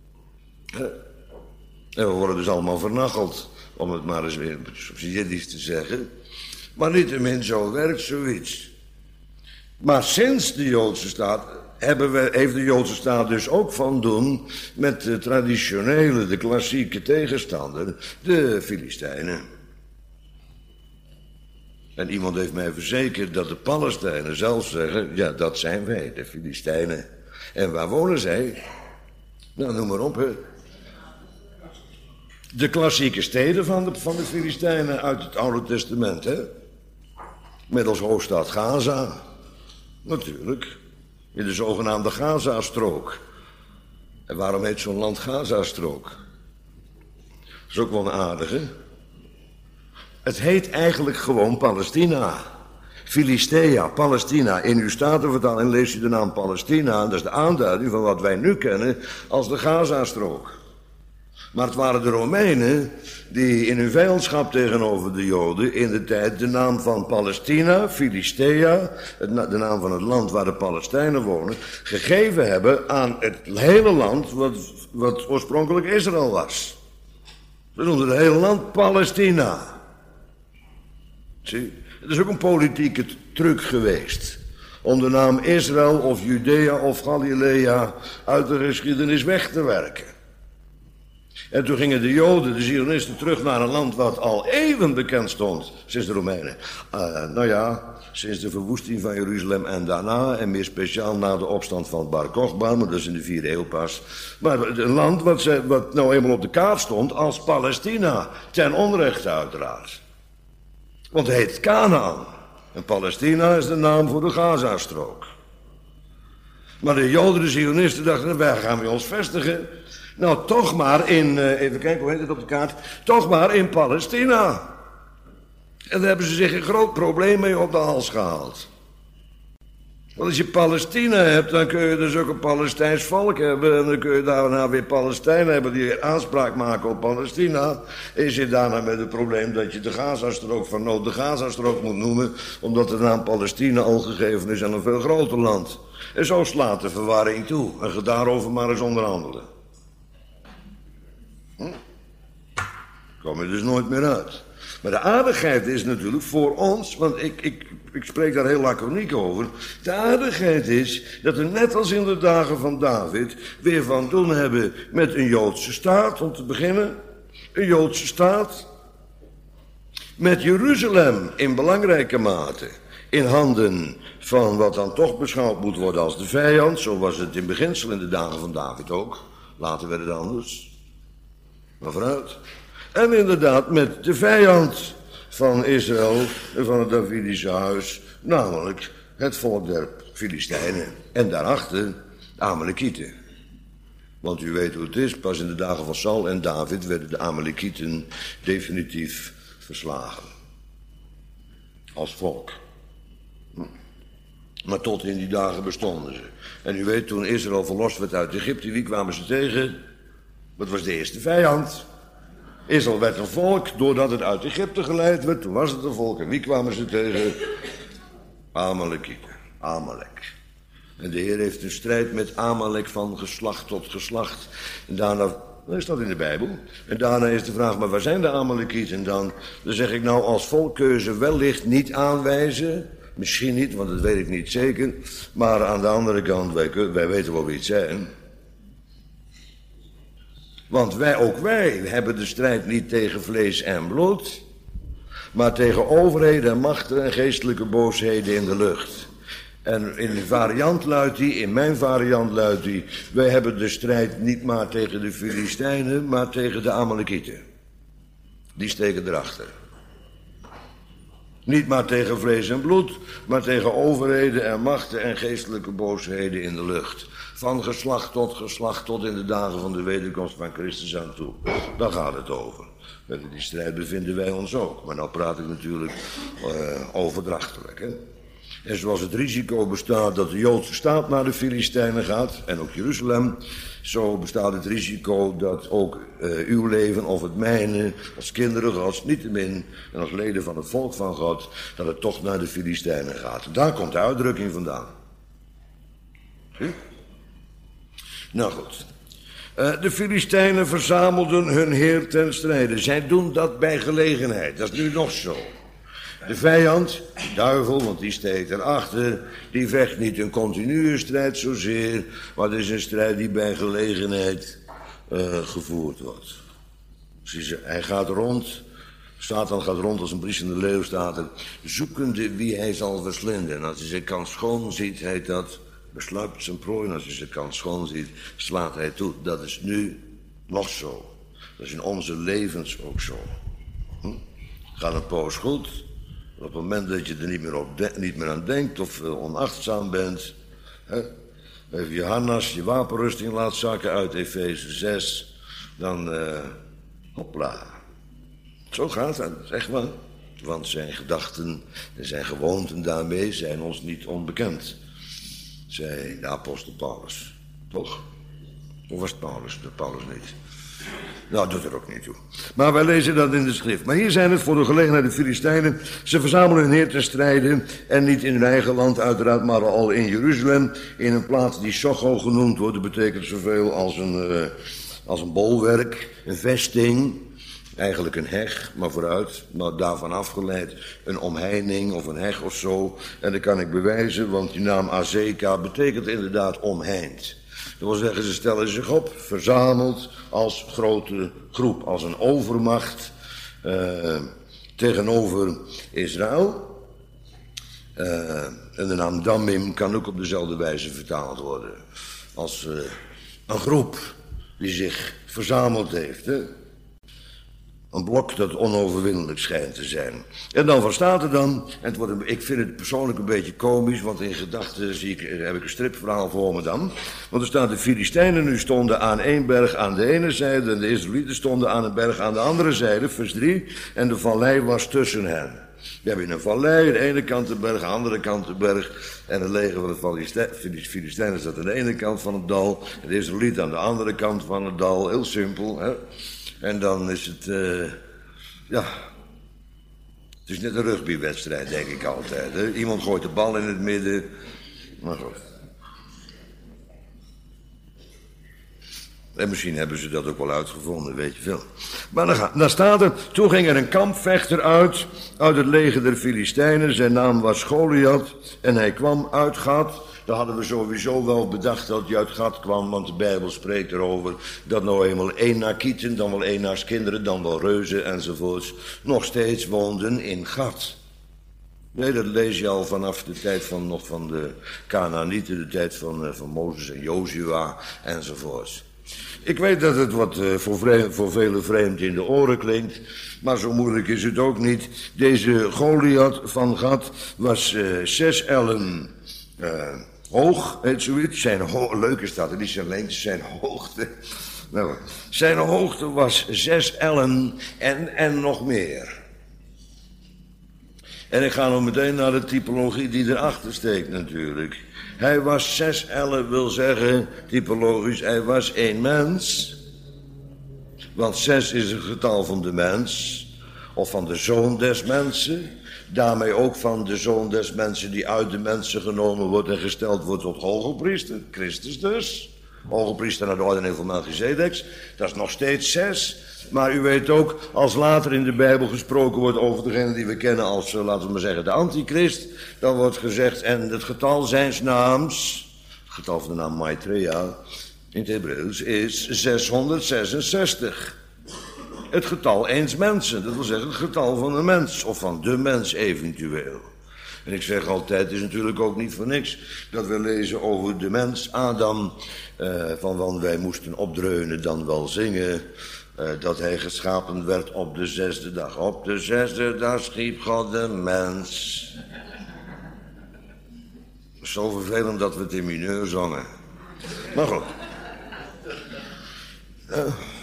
En we worden dus allemaal vernacheld, om het maar eens weer op Jiddisch te zeggen. Maar niettemin, zo werkt zoiets. Maar sinds de Joodse staat hebben we, heeft de Joodse staat dus ook van doen met de traditionele, de klassieke tegenstander, de Filistijnen. En iemand heeft mij verzekerd dat de Palestijnen zelf zeggen, ja, dat zijn wij, de Filistijnen. En waar wonen zij? Nou, noem maar op, hè. De klassieke steden van de, van de Filistijnen uit het Oude Testament, hè. Met als hoofdstad Gaza. Natuurlijk. In de zogenaamde Gaza-strook. En waarom heet zo'n land Gaza-strook? Dat is ook wel een aardige. Het heet eigenlijk gewoon Palestina. Filistea, Palestina. In uw statenvertaling leest u de naam Palestina. Dat is de aanduiding van wat wij nu kennen als de Gaza-strook. Maar het waren de Romeinen die in hun vijandschap tegenover de Joden in de tijd de naam van Palestina, Filistea, de naam van het land waar de Palestijnen wonen, gegeven hebben aan het hele land wat, wat oorspronkelijk Israël was. Ze noemden het hele land Palestina. Zie, het is ook een politieke truc geweest om de naam Israël of Judea of Galilea uit de geschiedenis weg te werken. En toen gingen de Joden, de Zionisten, terug naar een land wat al eeuwen bekend stond, sinds de Romeinen. Uh, nou ja, sinds de verwoesting van Jeruzalem en daarna, en meer speciaal na de opstand van Bar Kochba, maar dat is in de vierde eeuw pas. Maar een land wat, ze, wat nou eenmaal op de kaart stond als Palestina, ten onrechte uiteraard. Want het heet Canaan. En Palestina is de naam voor de Gaza-strook. Maar de Joden, de Zionisten, dachten, wij gaan bij ons vestigen. Nou, toch maar in, uh, even kijken, hoe heet het op de kaart? Toch maar in Palestina. En daar hebben ze zich een groot probleem mee op de hals gehaald. Want als je Palestina hebt, dan kun je dus ook een Palestijns volk hebben. En dan kun je daarna weer Palestijnen hebben die aanspraak maken op Palestina. En je zit daarna met het probleem dat je de Gazastrook van nood de Gazastrook moet noemen. Omdat de naam Palestina al gegeven is aan een veel groter land. En zo slaat de verwarring toe. En ga daarover maar eens onderhandelen. Hm? Kom je dus nooit meer uit. Maar de aardigheid is natuurlijk voor ons, want ik, ik, ik spreek daar heel laconiek over. De aardigheid is dat we net als in de dagen van David weer van doen hebben met een Joodse staat, om te beginnen. Een Joodse staat. Met Jeruzalem in belangrijke mate in handen van wat dan toch beschouwd moet worden als de vijand. Zo was het in beginsel in de dagen van David ook. Later werd het anders. Maar vooruit. En inderdaad met de vijand van Israël en van het Davidische huis, namelijk het volk der Filistijnen. En daarachter de Amalekieten. Want u weet hoe het is, pas in de dagen van Saul en David werden de Amalekieten definitief verslagen. Als volk. Maar tot in die dagen bestonden ze. En u weet, toen Israël verlost werd uit Egypte, wie kwamen ze tegen? Wat was de eerste vijand? Israël werd een volk, doordat het uit Egypte geleid werd, toen was het een volk. En wie kwamen ze tegen? Amalekieten, Amalek. En de Heer heeft een strijd met Amalek van geslacht tot geslacht. En daarna, dat staat in de Bijbel. En daarna is de vraag, maar waar zijn de Amalekieten dan? Dan zeg ik nou, als volk kun je ze wellicht niet aanwijzen. Misschien niet, want dat weet ik niet zeker. Maar aan de andere kant, wij, wij weten wel wie het zijn. Want wij, ook wij, hebben de strijd niet tegen vlees en bloed, maar tegen overheden en machten en geestelijke boosheden in de lucht. En in de variant luidt die, in mijn variant luidt die, wij hebben de strijd niet maar tegen de Filistijnen, maar tegen de Amalekieten. Die steken erachter. Niet maar tegen vlees en bloed, maar tegen overheden en machten en geestelijke boosheden in de lucht. Van geslacht tot geslacht tot in de dagen van de wederkomst van Christus aan toe. Daar gaat het over. In die strijd bevinden wij ons ook. Maar nou praat ik natuurlijk uh, overdrachtelijk. Hè? En zoals het risico bestaat dat de Joodse staat naar de Filistijnen gaat, en ook Jeruzalem, zo bestaat het risico dat ook uh, uw leven of het mijne, als kinderen Gods, niettemin, en als leden van het volk van God, dat het toch naar de Filistijnen gaat. Daar komt de uitdrukking vandaan. Zie? Nou goed. Uh, de Filistijnen verzamelden hun heer ten strijde. Zij doen dat bij gelegenheid. Dat is nu nog zo. De vijand, de duivel, want die steekt erachter, die vecht niet een continue strijd zozeer, maar het is een strijd die bij gelegenheid uh, gevoerd wordt. Hij gaat rond Satan gaat rond als een briesende leeuw, staat er, zoekende wie hij zal verslinden. En als hij zijn kans schoon ziet, heet dat, besluipt zijn prooi. En als hij zijn kans schoon ziet, slaat hij toe. Dat is nu nog zo. Dat is in onze levens ook zo. Hm? Gaat een poos goed. Op het moment dat je er niet meer, op de, niet meer aan denkt of uh, onachtzaam bent, hè, even je harnas, je wapenrusting laat zakken uit Efeze zes, dan, uh, hopla. Zo gaat het, dat is echt waar. Want zijn gedachten en zijn gewoonten daarmee zijn ons niet onbekend, zei de apostel Paulus. Toch? Of was het Paulus? De Paulus niet. Nou, doet er ook niet toe. Maar wij lezen dat in de schrift. Maar hier zijn het voor de gelegenheid de Filistijnen. Ze verzamelen hun heer te strijden. En niet in hun eigen land uiteraard, maar al in Jeruzalem. In een plaats die Socho genoemd wordt. Dat betekent zoveel als een, uh, als een bolwerk, een vesting. Eigenlijk een heg, maar vooruit, maar daarvan afgeleid een omheining of een heg of zo. En dat kan ik bewijzen, want die naam Azeka betekent inderdaad omheind. Dat wil zeggen, ze stellen zich op, verzameld als grote groep, als een overmacht uh, tegenover Israël. Uh, en de naam Damim kan ook op dezelfde wijze vertaald worden. Als uh, een groep die zich verzameld heeft, hè? Een blok dat onoverwinnelijk schijnt te zijn. En dan van staat er dan, en het wordt een, ik vind het persoonlijk een beetje komisch, want in gedachten zie ik, heb ik een stripverhaal voor me dan. Want er staat, de Filistijnen nu stonden aan één berg aan de ene zijde en de Israëlieten stonden aan een berg aan de andere zijde, vers drie, en de vallei was tussen hen. We hebben een vallei, aan de ene kant de berg, aan de andere kant de berg. En het leger van de Filistijnen staat aan de ene kant van het dal, en de Israëlieten aan de andere kant van het dal. Heel simpel, hè. En dan is het, uh, ja, het is net een rugbywedstrijd, denk ik altijd. Hè? Iemand gooit de bal in het midden, maar goed. En misschien hebben ze dat ook wel uitgevonden, weet je veel. Maar dan, gaat, dan staat er, toen ging er een kampvechter uit, uit het leger der Filistijnen. Zijn naam was Goliath en hij kwam uit Gat. Daar hadden we sowieso wel bedacht dat hij uit Gat kwam, want de Bijbel spreekt erover dat nou eenmaal Enakieten, dan wel Enaars kinderen, dan wel reuzen enzovoorts, nog steeds woonden in Gat. Nee, dat lees je al vanaf de tijd van, nog van de Kanaanieten, de tijd van, van Mozes en Jozua enzovoorts. Ik weet dat het wat uh, voor, vreemd, voor velen vreemd in de oren klinkt, maar zo moeilijk is het ook niet. Deze Goliath van Gat was uh, zes ellen uh, hoog, heet zoiets. Zijn ho- leuk is dat, niet zijn lengte, zijn hoogte. Nou, zijn hoogte was zes ellen en, en nog meer. En ik ga nog meteen naar de typologie die erachter steekt natuurlijk. Hij was zes ellen, wil zeggen, typologisch, hij was één mens. Want zes is een getal van de mens, of van de zoon des mensen. Daarmee ook van de zoon des mensen die uit de mensen genomen wordt en gesteld wordt tot hogepriester, Christus dus. Hogepriester naar de ordening van Melchizedek, dat is nog steeds zes. Maar u weet ook, als later in de Bijbel gesproken wordt over degene die we kennen als, laten we maar zeggen, de antichrist, dan wordt gezegd, en het getal zijns naams, het getal van de naam Maitreya, in het Hebreeuws, is zeshonderdzesenzestig. Het getal eens mensen, dat wil zeggen het getal van een mens, of van de mens eventueel. En ik zeg altijd, het is natuurlijk ook niet voor niks dat we lezen over de mens, Adam, uh, van want wij moesten opdreunen dan wel zingen, uh, dat hij geschapen werd op de zesde dag. Op de zesde dag schiep God de mens. Zo vervelend dat we het in mineur zongen. Maar goed. Uh,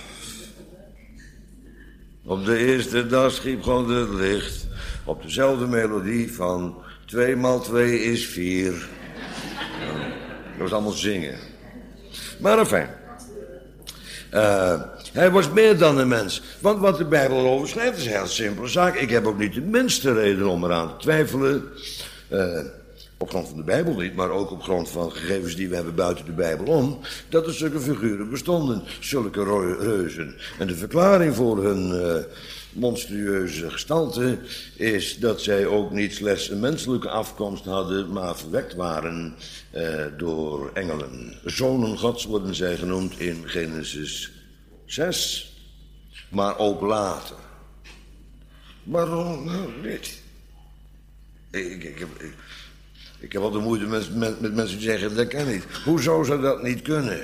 op de eerste dag schiep God het licht. Op dezelfde melodie van twee maal twee is vier. Uh, dat was allemaal zingen. Maar enfin. Uh, hij was meer dan een mens. Want wat de Bijbel erover schrijft is een heel simpele zaak. Ik heb ook niet de minste reden om eraan te twijfelen. Uh, op grond van de Bijbel niet, maar ook op grond van gegevens die we hebben buiten de Bijbel om, dat er zulke figuren bestonden, zulke reuzen. En de verklaring voor hun uh, monstrueuze gestalte is dat zij ook niet slechts een menselijke afkomst hadden, maar verwekt waren uh, door engelen. Zonen Gods worden zij genoemd in Genesis zes, maar ook later. Waarom nou niet? Ik, ik, heb, ik, ik heb altijd moeite met, met, met mensen die zeggen, dat kan niet. Hoezo zou dat niet kunnen?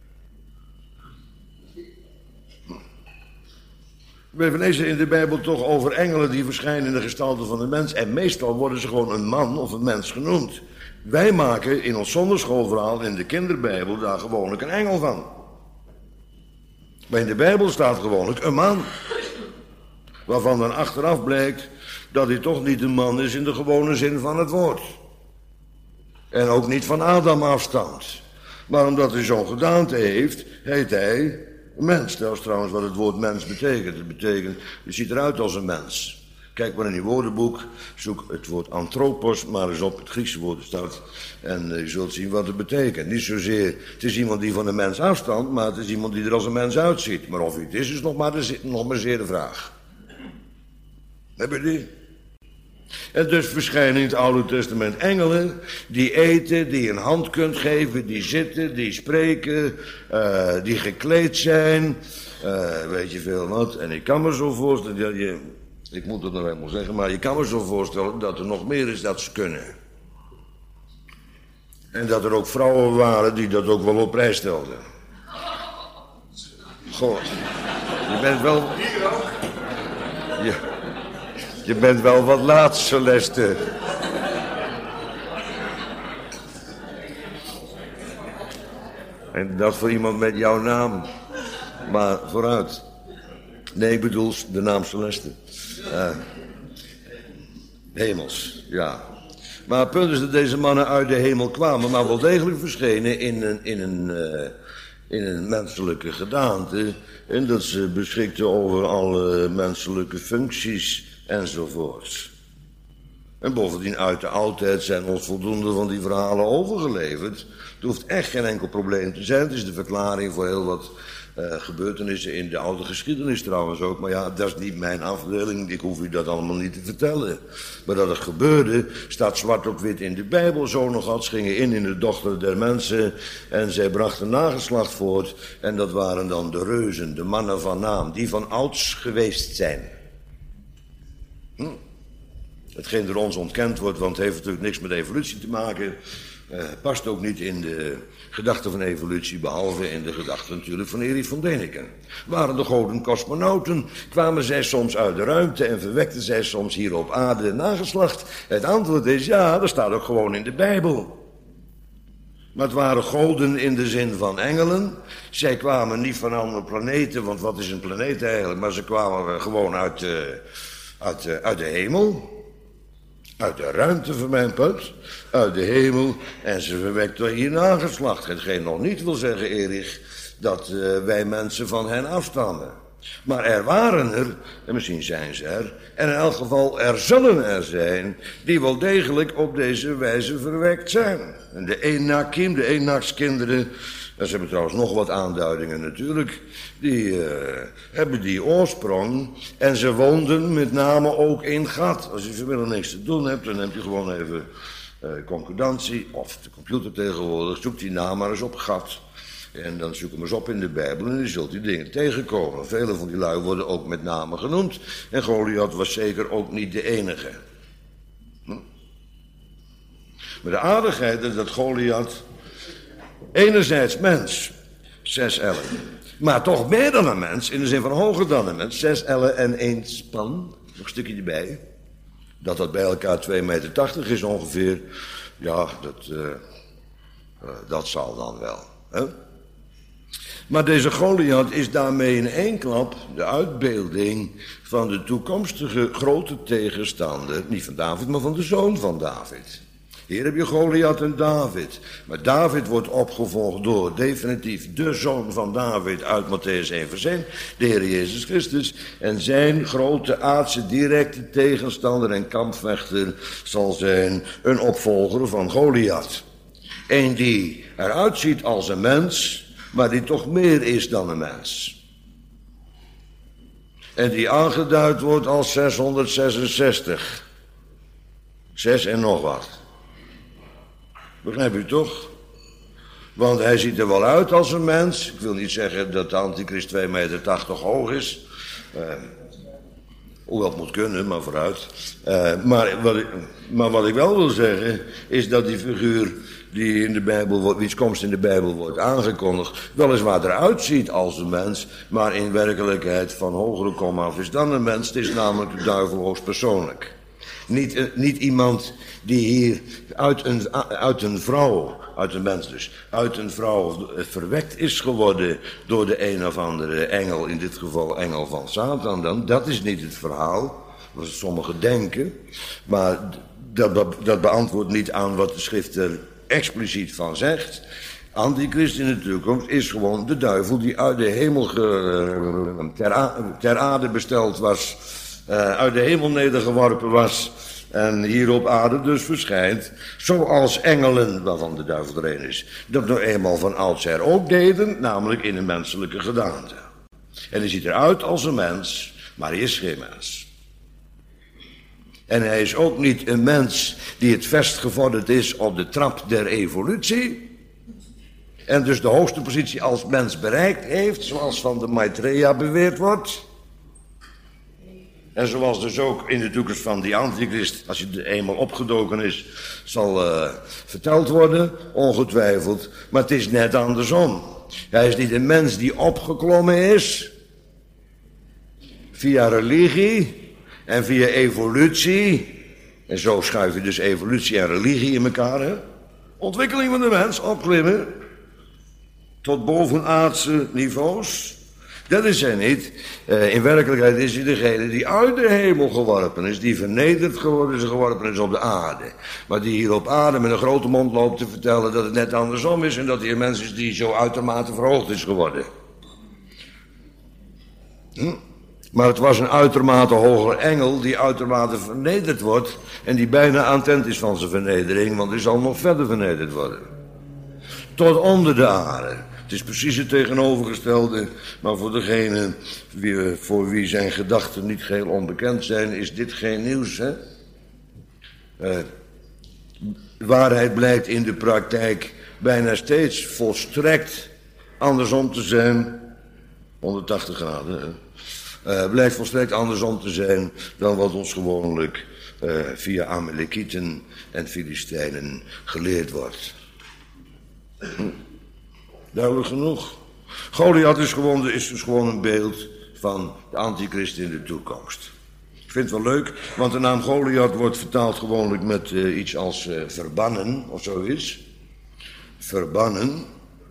We lezen in de Bijbel toch over engelen die verschijnen in de gestalte van de mens. En meestal worden ze gewoon een man of een mens genoemd. Wij maken in ons zonderschoolverhaal in de kinderbijbel daar gewoonlijk een engel van. Maar in de Bijbel staat gewoonlijk een man. Waarvan dan achteraf blijkt dat hij toch niet een man is in de gewone zin van het woord. En ook niet van Adam afstamt. Maar omdat hij zo'n gedaante heeft, heet hij een mens. Dat is trouwens wat het woord mens betekent. Het betekent, je ziet eruit als een mens. Kijk maar in je woordenboek, zoek het woord anthropos maar eens op, het Griekse woord staat. En je zult zien wat het betekent. Niet zozeer, het is iemand die van een mens afstamt, maar het is iemand die er als een mens uitziet. Maar of hij het is, is nog maar, de, nog maar zeer de vraag. Heb je die? En dus verschijnen in het Oude Testament engelen die eten, die een hand kunt geven, die zitten, die spreken, uh, die gekleed zijn, uh, weet je veel wat. En ik kan me zo voorstellen, ja, je, ik moet het nog helemaal zeggen, maar je kan me zo voorstellen dat er nog meer is dat ze kunnen. En dat er ook vrouwen waren die dat ook wel op prijs stelden. Goh, je bent wel... Hier ook? Ja. Je bent wel wat laat, Celeste. En dat voor iemand met jouw naam. Maar vooruit. Nee, ik bedoel de naam Celeste. Uh, hemels, ja. Maar het punt is dat deze mannen uit de hemel kwamen, maar wel degelijk verschenen in een, in een, uh, in een menselijke gedaante. En dat ze beschikten over alle menselijke functies enzovoorts. En bovendien uit de oudheid zijn ons voldoende van die verhalen overgeleverd. Het hoeft echt geen enkel probleem te zijn. Het is de verklaring voor heel wat uh, gebeurtenissen in de oude geschiedenis trouwens ook. Maar ja, dat is niet mijn afdeling. Ik hoef u dat allemaal niet te vertellen. Maar dat het gebeurde, staat zwart op wit in de Bijbel. Zoon en Gods gingen in in de dochter der mensen. En zij brachten nageslacht voort. En dat waren dan de reuzen, de mannen van naam, die van ouds geweest zijn. Hm. Hetgeen door ons ontkend wordt, want het heeft natuurlijk niks met evolutie te maken. Uh, past ook niet in de gedachte van evolutie, behalve in de gedachte natuurlijk van Erich von Däniken. Waren de goden cosmonauten, kwamen zij soms uit de ruimte en verwekten zij soms hier op aarde nageslacht? Het antwoord is ja, dat staat ook gewoon in de Bijbel. Maar het waren goden in de zin van engelen. Zij kwamen niet van andere planeten, want wat is een planeet eigenlijk? Maar ze kwamen gewoon uit de... Uit de, uit de hemel, uit de ruimte van mijn put, uit de hemel, en ze verwekten hier nageslacht. Hetgeen nog niet wil zeggen, Erich, dat uh, wij mensen van hen afstammen. Maar er waren er, en misschien zijn ze er, en in elk geval er zullen er zijn, die wel degelijk op deze wijze verwekt zijn. En de Enakim, de Enakskinderen, en ze hebben trouwens nog wat aanduidingen natuurlijk, die uh, hebben die oorsprong. En ze woonden met name ook in Gad. Als je vanmiddag niks te doen hebt, dan neemt je gewoon even uh, concordantie, of de computer tegenwoordig, zoek die naam maar eens op Gad. En dan zoek hem eens op in de Bijbel en je zult die dingen tegenkomen. Vele van die lui worden ook met name genoemd. En Goliath was zeker ook niet de enige. Hm? Maar de aardigheid is dat Goliath enerzijds mens, zes ellen. Maar toch meer dan een mens, in de zin van hoger dan een mens. Zes ellen en één span, nog een stukje erbij. Dat dat bij elkaar twee meter tachtig is ongeveer. Ja, dat, uh, uh, dat zal dan wel. Hè? Maar deze Goliath is daarmee in één klap de uitbeelding van de toekomstige grote tegenstander. Niet van David, maar van de zoon van David. Hier heb je Goliath en David. Maar David wordt opgevolgd door definitief de zoon van David uit Mattheüs één vers één, de Heer Jezus Christus. En zijn grote aardse directe tegenstander en kampvechter zal zijn een opvolger van Goliath. Een die eruit ziet als een mens, maar die toch meer is dan een mens. En die aangeduid wordt als zeshonderdzesenzestig. Zes en nog wat. Begrijp u toch? Want hij ziet er wel uit als een mens. Ik wil niet zeggen dat de antichrist twee meter tachtig hoog is. Uh, Hoewel het moet kunnen, maar vooruit. Uh, maar, wat ik, maar wat ik wel wil zeggen, is dat die figuur die in de Bijbel wordt, wiens komst in de Bijbel wordt aangekondigd, weliswaar eruit ziet als een mens, maar in werkelijkheid van hogere kom af is dan een mens. Het is namelijk de duivel hoogstpersoonlijk. Niet, uh, niet iemand die hier uit een, uit een vrouw, uit een mens dus, uit een vrouw verwekt is geworden door de een of andere engel, in dit geval engel van Satan dan. Dat is niet het verhaal, wat sommigen denken, maar dat, dat beantwoordt niet aan wat de schrift er expliciet van zegt. Antichrist in de toekomst is gewoon de duivel die uit de hemel ge, ter, a, ter aarde besteld was, uh, uit de hemel nedergeworpen was en hier op aarde dus verschijnt, zoals engelen, waarvan de duivel er een is, dat nou eenmaal van oudsher ook deden, namelijk in een menselijke gedaante. En hij ziet eruit als een mens, maar hij is geen mens. En hij is ook niet een mens die het verst gevorderd is op de trap der evolutie. En dus de hoogste positie als mens bereikt heeft, zoals van de Maitreya beweerd wordt. En zoals dus ook in de toekomst van die antichrist, als je er eenmaal opgedoken is, zal uh, verteld worden, ongetwijfeld. Maar het is net andersom. Hij is niet een mens die opgeklommen is, via religie en via evolutie. En zo schuif je dus evolutie en religie in elkaar, hè? Ontwikkeling van de mens, opklimmen tot bovenaardse niveaus. Dat is hij niet. Uh, in werkelijkheid is hij degene die uit de hemel geworpen is, die vernederd geworden is en geworpen is op de aarde. Maar die hier op aarde met een grote mond loopt te vertellen dat het net andersom is en dat hij een mens is die zo uitermate verhoogd is geworden. Hm? Maar het was een uitermate hogere engel die uitermate vernederd wordt en die bijna aantent is van zijn vernedering, want hij zal nog verder vernederd worden. Tot onder de aarde. Het is precies het tegenovergestelde, maar voor degene wie, voor wie zijn gedachten niet geheel onbekend zijn, is dit geen nieuws, hè? Uh, waarheid blijkt in de praktijk bijna steeds volstrekt andersom te zijn, honderdtachtig graden, hè? Uh, blijkt volstrekt andersom te zijn dan wat ons gewoonlijk uh, via Amalekieten en Filistijnen geleerd wordt. Hm. Duidelijk genoeg. Goliath is, gewoon, is dus gewoon een beeld van de antichrist in de toekomst. Ik vind het wel leuk, want de naam Goliath wordt vertaald gewoonlijk met uh, iets als uh, verbannen of zoiets. Verbannen.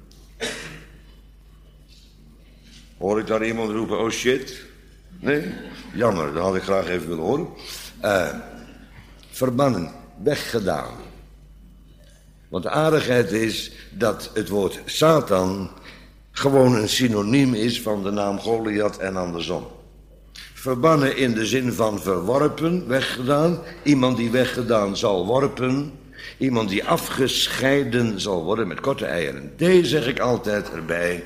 Hoor ik daar iemand roepen, oh shit? Nee? Jammer, dat had ik graag even willen horen. Uh, verbannen, weggedaan. Want de aardigheid is dat het woord Satan gewoon een synoniem is van de naam Goliath en andersom. Verbannen in de zin van verworpen, weggedaan. Iemand die weggedaan zal worpen. Iemand die afgescheiden zal worden met korte eieren. D zeg ik altijd erbij.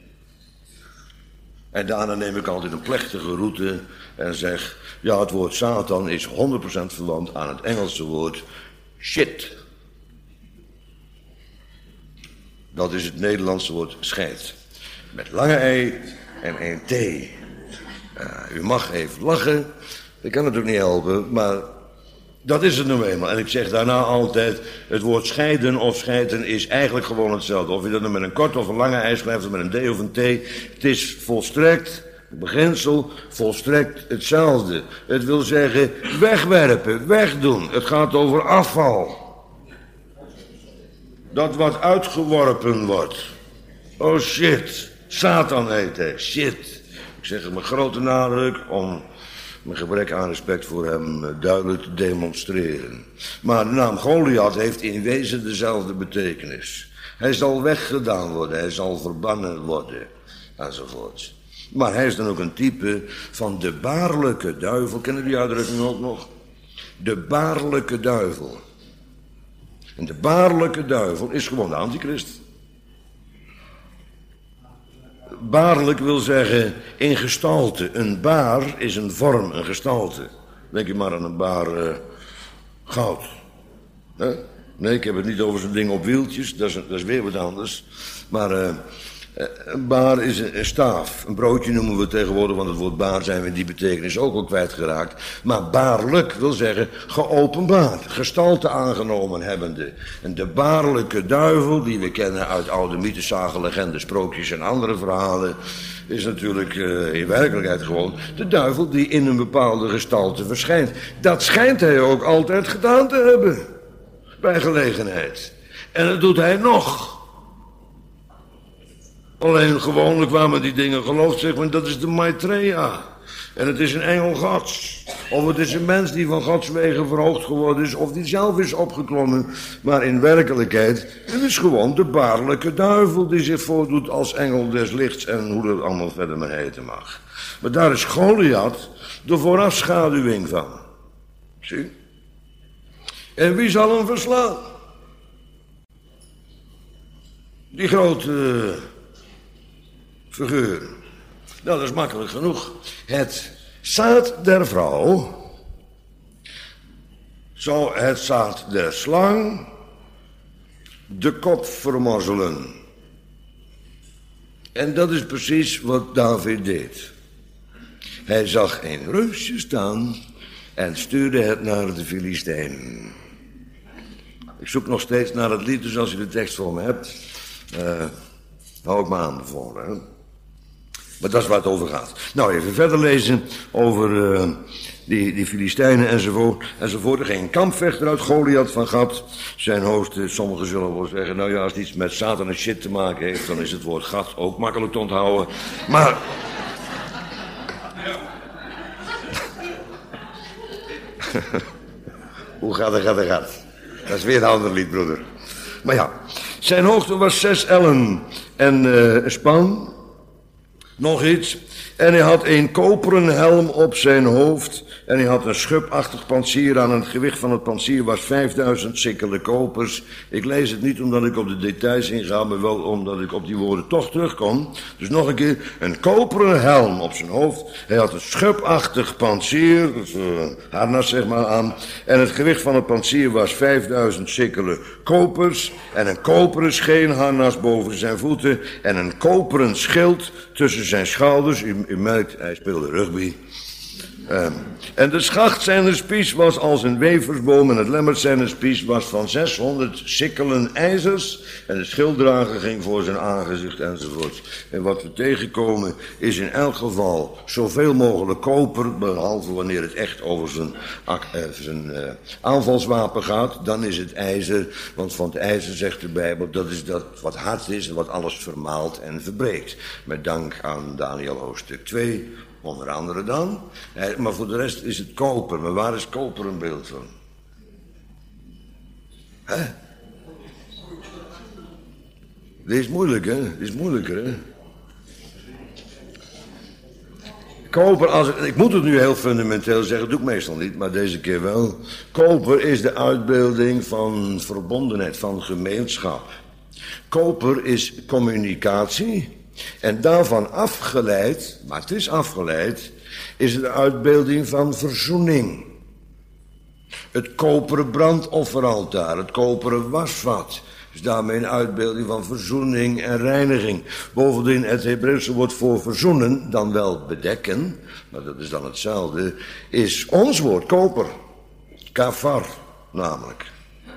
En daarna neem ik altijd een plechtige route en zeg, ja, het woord Satan is honderd procent verwant aan het Engelse woord shit. Dat is het Nederlandse woord scheid. Met lange ei en één t. Uh, u mag even lachen, ik kan het ook niet helpen, maar dat is het nou eenmaal. En ik zeg daarna altijd, het woord scheiden of scheiden is eigenlijk gewoon hetzelfde. Of je dat nou met een korte of een lange ei schrijft, of met een d of een t. Het is volstrekt, het beginsel, volstrekt hetzelfde. Het wil zeggen, wegwerpen, wegdoen. Het gaat over afval. Dat wat uitgeworpen wordt. Oh shit, Satan heet hij, shit. Ik zeg het met grote nadruk om mijn gebrek aan respect voor hem duidelijk te demonstreren. Maar de naam Goliath heeft in wezen dezelfde betekenis. Hij zal weggedaan worden, hij zal verbannen worden, enzovoort. Maar hij is dan ook een type van de baarlijke duivel. Kennen die uitdrukking ook nog? De baarlijke duivel. En de baarlijke duivel is gewoon de antichrist. Baarlijk wil zeggen in gestalte. Een baar is een vorm, een gestalte. Denk je maar aan een baar uh, goud. He? Nee, ik heb het niet over zo'n ding op wieltjes, dat is, dat is weer wat anders. Maar uh, Een baar is een staaf. Een broodje noemen we tegenwoordig, want het woord baar zijn we in die betekenis ook al kwijtgeraakt. Maar baarlijk wil zeggen geopenbaard, gestalte aangenomen hebbende. En de baarlijke duivel, die we kennen uit oude mythes, sagen, legendes, sprookjes en andere verhalen, is natuurlijk uh, in werkelijkheid gewoon de duivel die in een bepaalde gestalte verschijnt. Dat schijnt hij ook altijd gedaan te hebben, bij gelegenheid. En dat doet hij nog. Alleen gewoonlijk kwamen die dingen geloofd, zeg maar, dat is de Maitreya. En het is een engel Gods. Of het is een mens die van Gods wegen verhoogd geworden is, of die zelf is opgeklommen. Maar in werkelijkheid, het is gewoon de baarlijke duivel die zich voordoet als engel des lichts en hoe dat allemaal verder maar heten mag. Maar daar is Goliath de voorafschaduwing van. Zie? En wie zal hem verslaan? Die grote uh, figuur. Nou, dat is makkelijk genoeg. Het zaad der vrouw zou het zaad der slang de kop vermorzelen. En dat is precies wat David deed. Hij zag een reusje staan en stuurde het naar de Filistijn. Ik zoek nog steeds naar het lied, dus als je de tekst voor me hebt, uh, hou ik me aanbevolen. Hè? Maar dat is waar het over gaat. Nou, even verder lezen over uh, die, die Filistijnen enzovoort. enzovoort. Er ging een kampvechter uit Goliath van Gat. Zijn hoofd, uh, sommigen zullen wel zeggen, nou ja, als het iets met Satan en shit te maken heeft, dan is het woord gat ook makkelijk te onthouden. Maar hoe gaat het, gaat het, gaat. Dat is weer een ander lied, broeder. Maar ja, zijn hoogte was zes ellen en uh, een span. Nog iets. En hij had een koperen helm op zijn hoofd. En hij had een schubachtig pantsier aan. En het gewicht van het pantsier was vijfduizend sikkelen kopers. Ik lees het niet omdat ik op de details inga, maar wel omdat ik op die woorden toch terugkom. Dus nog een keer. Een koperen helm op zijn hoofd. Hij had een schubachtig pantsier. Dus, uh, harnas zeg maar aan. En het gewicht van het pantsier was vijfduizend sikkelen kopers. En een koperen scheenharnas boven zijn voeten. En een koperen schild tussen zijn schouders. U, u merkt, hij speelde rugby. Um, en de schacht zijner spies was als een weversboom en het lemmert zijner spies was van zeshonderd sikkelen ijzers en de schilddrager ging voor zijn aangezicht enzovoort. En wat we tegenkomen is in elk geval zoveel mogelijk koper, behalve wanneer het echt over zijn, uh, zijn uh, aanvalswapen gaat, dan is het ijzer, want van het ijzer zegt de Bijbel, dat is dat wat hard is en wat alles vermaalt en verbreekt. Met dank aan Daniel hoofdstuk twee. Onder andere dan. Maar voor de rest is het koper. Maar waar is koper een beeld van? Hè? Dit is moeilijk, hè? Dit is moeilijker, hè? Koper, als ik, ik moet het nu heel fundamenteel zeggen, dat doe ik meestal niet, maar deze keer wel. Koper is de uitbeelding van verbondenheid, van gemeenschap. Koper is communicatie. En daarvan afgeleid, maar het is afgeleid, is het de uitbeelding van verzoening. Het koperen brandofferaltaar, het koperen wasvat, is daarmee een uitbeelding van verzoening en reiniging. Bovendien het Hebreeuwse woord voor verzoenen, dan wel bedekken, maar dat is dan hetzelfde, is ons woord koper. Kafar, namelijk.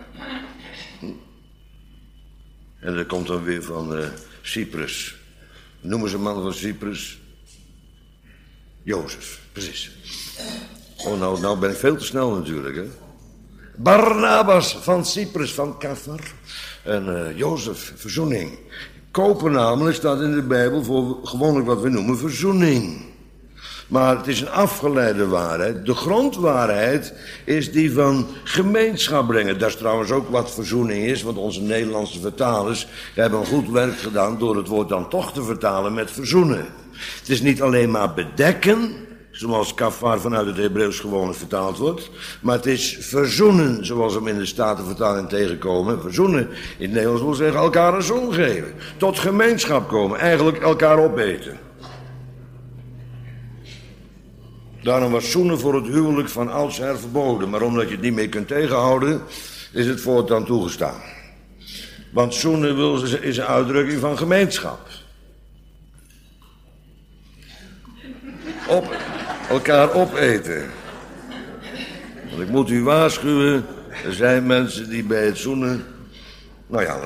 En dat komt dan weer van uh, Cyprus. Noemen ze een man van Cyprus? Jozef, precies. Oh, nou, nou ben ik veel te snel natuurlijk, hè. Barnabas van Cyprus, van Kafar. En uh, Jozef, verzoening. Koper namelijk staat in de Bijbel voor gewoonlijk wat we noemen verzoening. Maar het is een afgeleide waarheid. De grondwaarheid is die van gemeenschap brengen. Dat is trouwens ook wat verzoening is, want onze Nederlandse vertalers hebben een goed werk gedaan door het woord dan toch te vertalen met verzoenen. Het is niet alleen maar bedekken, zoals kafar vanuit het Hebreeuws gewoonlijk vertaald wordt, maar het is verzoenen, zoals we hem in de Statenvertaling tegenkomen. Verzoenen in het Nederlands wil zeggen elkaar een zoen geven, tot gemeenschap komen, eigenlijk elkaar opeten. Daarom was zoenen voor het huwelijk van oudsher verboden. Maar omdat je het niet meer kunt tegenhouden, is het voortaan toegestaan. Want zoenen wil, is een uitdrukking van gemeenschap. op, elkaar opeten. Want ik moet u waarschuwen, er zijn mensen die bij het zoenen... Nou ja...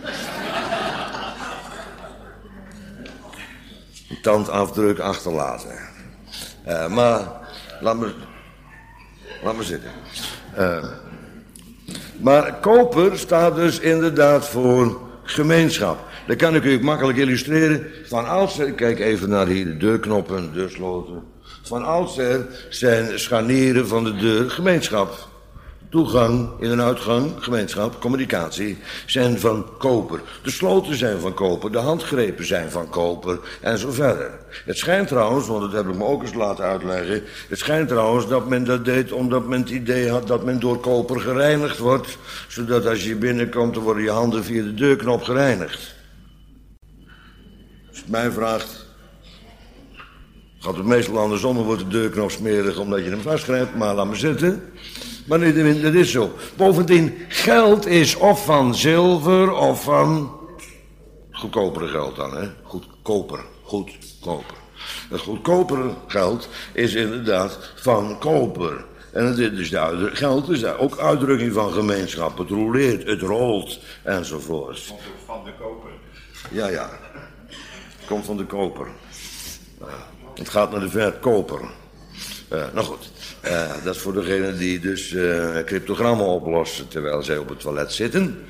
een tandafdruk achterlaten. Uh, maar, laat me... Laat me zitten. Uh, maar koper staat dus inderdaad voor gemeenschap. Dat kan ik u makkelijk illustreren. Van oudsher, kijk even naar hier de deurknoppen, de deursloten. Van oudsher zijn scharnieren van de deur gemeenschap. Toegang, in- en uitgang, gemeenschap, communicatie, zijn van koper. De sloten zijn van koper, de handgrepen zijn van koper en zo verder. Het schijnt trouwens, want dat heb ik me ook eens laten uitleggen... het schijnt trouwens dat men dat deed omdat men het idee had dat men door koper gereinigd wordt... zodat als je binnenkomt, dan worden je handen via de deurknop gereinigd. Als je het mij vraagt... gaat het meestal andersom, dan wordt de deurknop smerig omdat je hem vastgrijpt, maar laat me zitten... Maar nee, dat is zo. Bovendien, geld is of van zilver of van... goedkopere geld dan, hè? Goedkoper, goedkoper. Het goedkopere geld is inderdaad van koper. En het is de uitdruk, geld is ook uitdrukking van gemeenschap. Het roleert, het rolt, enzovoort. Het komt ook van de koper. Ja, ja. Het komt van de koper. Uh, het gaat naar de verkoper. Uh, nou goed. Uh, dat is voor degenen die dus uh, cryptogrammen oplossen terwijl zij op het toilet zitten.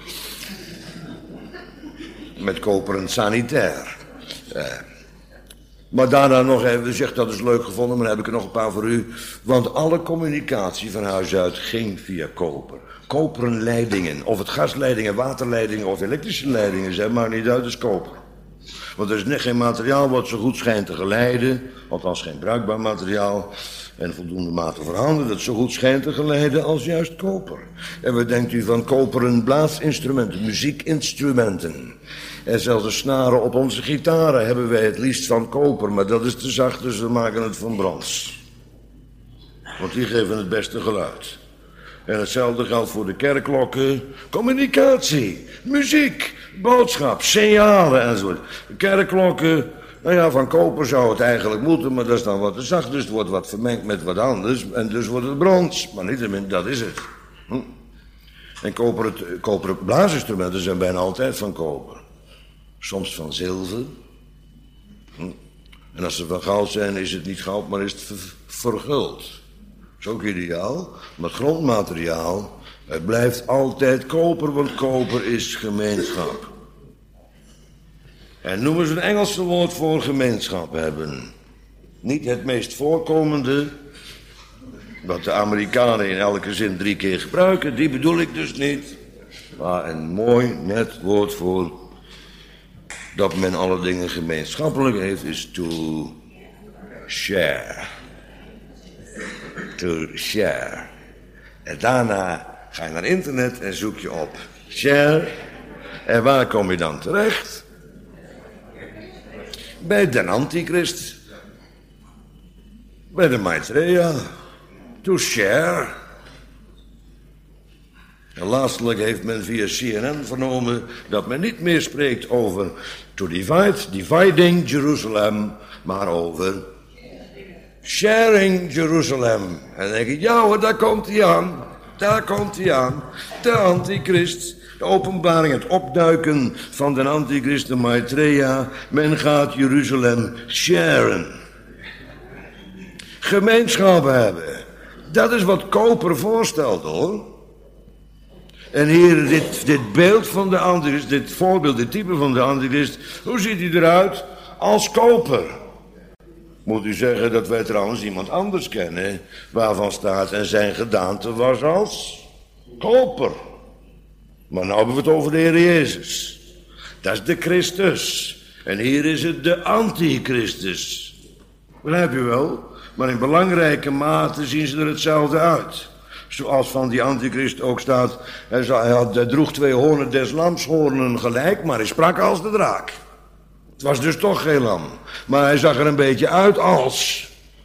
Met koperen sanitair. Uh, maar daarna nog even, u zegt dat is leuk gevonden, maar dan heb ik er nog een paar voor u. Want alle communicatie van huis uit ging via koper. Koperen leidingen, of het gasleidingen, waterleidingen of elektrische leidingen zijn, maakt niet uit, is koper. Want er is net geen materiaal wat zo goed schijnt te geleiden, althans geen bruikbaar materiaal... en voldoende mate voorhanden dat zo goed schijnt te geleiden als juist koper. En wat denkt u van koperen blaasinstrumenten, muziekinstrumenten? En zelfs de snaren op onze gitaren hebben wij het liefst van koper, maar dat is te zacht, dus we maken het van brons. Want die geven het beste geluid. En hetzelfde geldt voor de kerkklokken, communicatie, muziek, boodschap, signalen enzovoort. De kerkklokken... Nou ja, van koper zou het eigenlijk moeten, maar dat is dan wat te zacht. Dus het wordt wat vermengd met wat anders en dus wordt het brons. Maar niettemin, dat is het. Hm? En koperen, koperen blaasinstrumenten zijn bijna altijd van koper. Soms van zilver. Hm? En als ze van goud zijn, is het niet goud, maar is het ver, verguld. Dat is ook ideaal. Maar het grondmateriaal, het blijft altijd koper, want koper is gemeenschap. En noemen ze een Engelse woord voor gemeenschap hebben. Niet het meest voorkomende, wat de Amerikanen in elke zin drie keer gebruiken, die bedoel ik dus niet. Maar een mooi, net woord voor dat men alle dingen gemeenschappelijk heeft, is to share. To share. En daarna ga je naar internet en zoek je op share. En waar kom je dan terecht? Bij de Antichrist. Bij de Maitreya. To share. En laatstelijk heeft men via C N N vernomen dat men niet meer spreekt over to divide, dividing Jerusalem, maar over sharing Jerusalem. En dan denk ik, ja hoor, daar komt hij aan. Daar komt hij aan. De Antichrist. De openbaring, het opduiken van de Antichrist, de Maitreya. Men gaat Jeruzalem sharen. Gemeenschap hebben. Dat is wat koper voorstelt, hoor. En hier, dit, dit beeld van de Antichrist, dit voorbeeld, dit type van de Antichrist. Hoe ziet hij eruit? Als koper. Moet u zeggen dat wij trouwens iemand anders kennen, waarvan staat en zijn gedaante was als koper. Maar nu hebben we het over de Heer Jezus. Dat is de Christus. En hier is het de Antichristus. Begrijp je wel? Maar in belangrijke mate zien ze er hetzelfde uit. Zoals van die Antichrist ook staat. Hij, zei, hij, had, hij droeg twee hoornen des lamshoornen gelijk, maar hij sprak als de draak. Het was dus toch geen lam. Maar hij zag er een beetje uit als...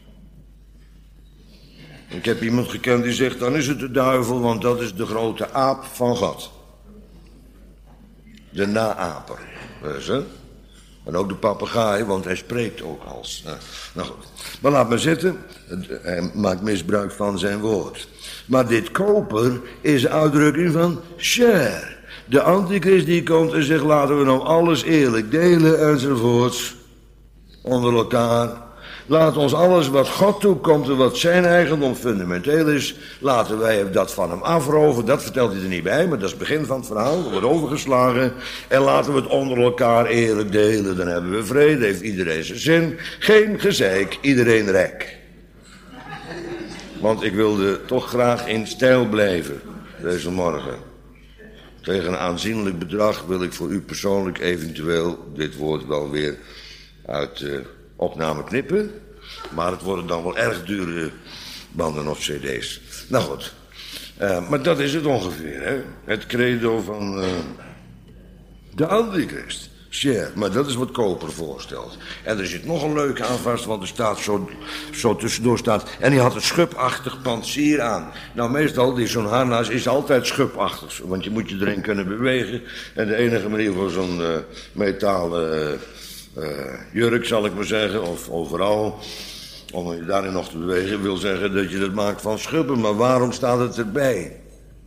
Ik heb iemand gekend die zegt, dan is het de duivel, want dat is de grote aap van God. De naaper. Dus, hè? En ook de papegaai, want hij spreekt ook als. Uh, nou goed, maar laat maar zitten. Hij maakt misbruik van zijn woord. Maar dit koper is de uitdrukking van share. De antichrist die komt en zegt, laten we nou alles eerlijk delen enzovoorts. Onder elkaar. Laat ons alles wat God toekomt en wat zijn eigendom fundamenteel is, laten wij dat van hem afroven. Dat vertelt hij er niet bij, maar dat is het begin van het verhaal. Er wordt overgeslagen. En laten we het onder elkaar eerlijk delen. Dan hebben we vrede, heeft iedereen zijn zin. Geen gezeik, iedereen rek. Want ik wilde toch graag in stijl blijven deze morgen. Tegen een aanzienlijk bedrag wil ik voor u persoonlijk eventueel dit woord wel weer uit de opname knippen. Maar het worden dan wel erg dure banden of cd's. Nou goed, uh, maar dat is het ongeveer. Hè? Het credo van uh, de antichrist. Share, maar dat is wat Koper voorstelt. En er zit nog een leuke aan vast, want er staat zo, zo tussendoor staat. En hij had een schubachtig pantsier aan. Nou, meestal, die zo'n harnas is altijd schubachtig. Want je moet je erin kunnen bewegen. En de enige manier voor zo'n uh, metalen uh, uh, jurk, zal ik maar zeggen, of overal, om je daarin nog te bewegen, wil zeggen dat je dat maakt van schubben. Maar waarom staat het erbij?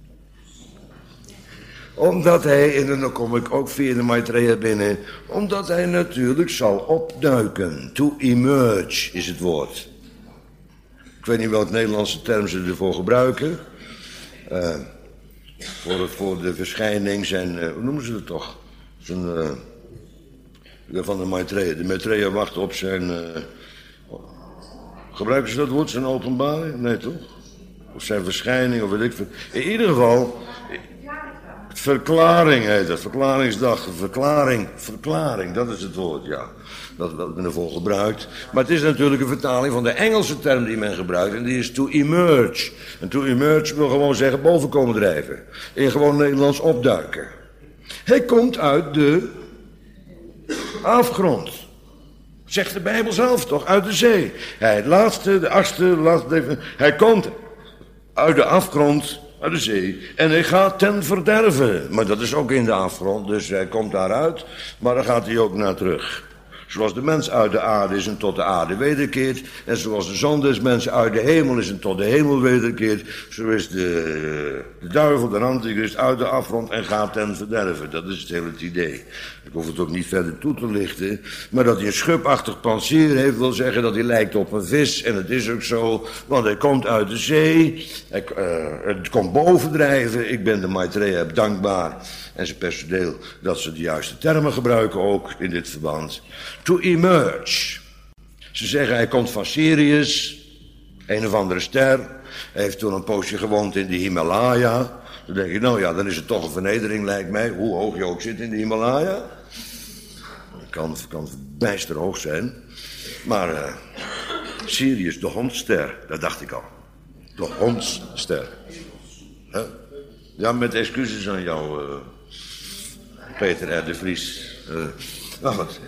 Omdat hij, en dan kom ik ook via de Maitreya binnen, omdat hij natuurlijk zal opduiken. To emerge is het woord. Ik weet niet welke Nederlandse term ze ervoor gebruiken. Uh, voor, het, voor de verschijning zijn, uh, hoe noemen ze het toch? Zijn, uh, van de Maitreya. De Maitreya wacht op zijn, uh, gebruiken ze dat woord, zijn openbaring? Nee toch? Of zijn verschijning, of weet ik veel. In ieder geval, verklaring heet het, verklaringsdag, verklaring, verklaring, dat is het woord, ja. Dat wordt men ervoor gebruikt. Maar het is natuurlijk een vertaling van de Engelse term die men gebruikt, en die is to emerge. En to emerge wil gewoon zeggen boven komen drijven. In gewoon Nederlands opduiken. Hij komt uit de afgrond. Zegt de Bijbel zelf toch, uit de zee. Hij, het laatste, de achtste, de laatste, hij komt uit de afgrond, uit de zee. En hij gaat ten verderven. Maar dat is ook in de afgrond, dus hij komt daaruit. Maar dan gaat hij ook naar terug. Zoals de mens uit de aarde is en tot de aarde wederkeert. En zoals de zon des mensen uit de hemel is en tot de hemel wederkeert. Zo is de, de duivel, de antichrist, uit de afgrond en gaat ten verderven. Dat is het hele idee. Ik hoef het ook niet verder toe te lichten. Maar dat hij een schubachtig pansier heeft, wil zeggen dat hij lijkt op een vis. En het is ook zo, want hij komt uit de zee. Hij, uh, het komt bovendrijven. Ik ben de Maitreya dankbaar en zijn personeel dat ze de juiste termen gebruiken ook in dit verband. To emerge. Ze zeggen hij komt van Sirius, een of andere ster. Hij heeft toen een poosje gewoond in de Himalaya. Dan denk je, nou ja, dan is het toch een vernedering lijkt mij. Hoe hoog je ook zit in de Himalaya. Dat kan, kan bijster hoog zijn. Maar uh, Sirius, de hondster, dat dacht ik al. De hondster. Huh? Ja, met excuses aan jou, uh, Peter R. de Vries. Uh, nou goed.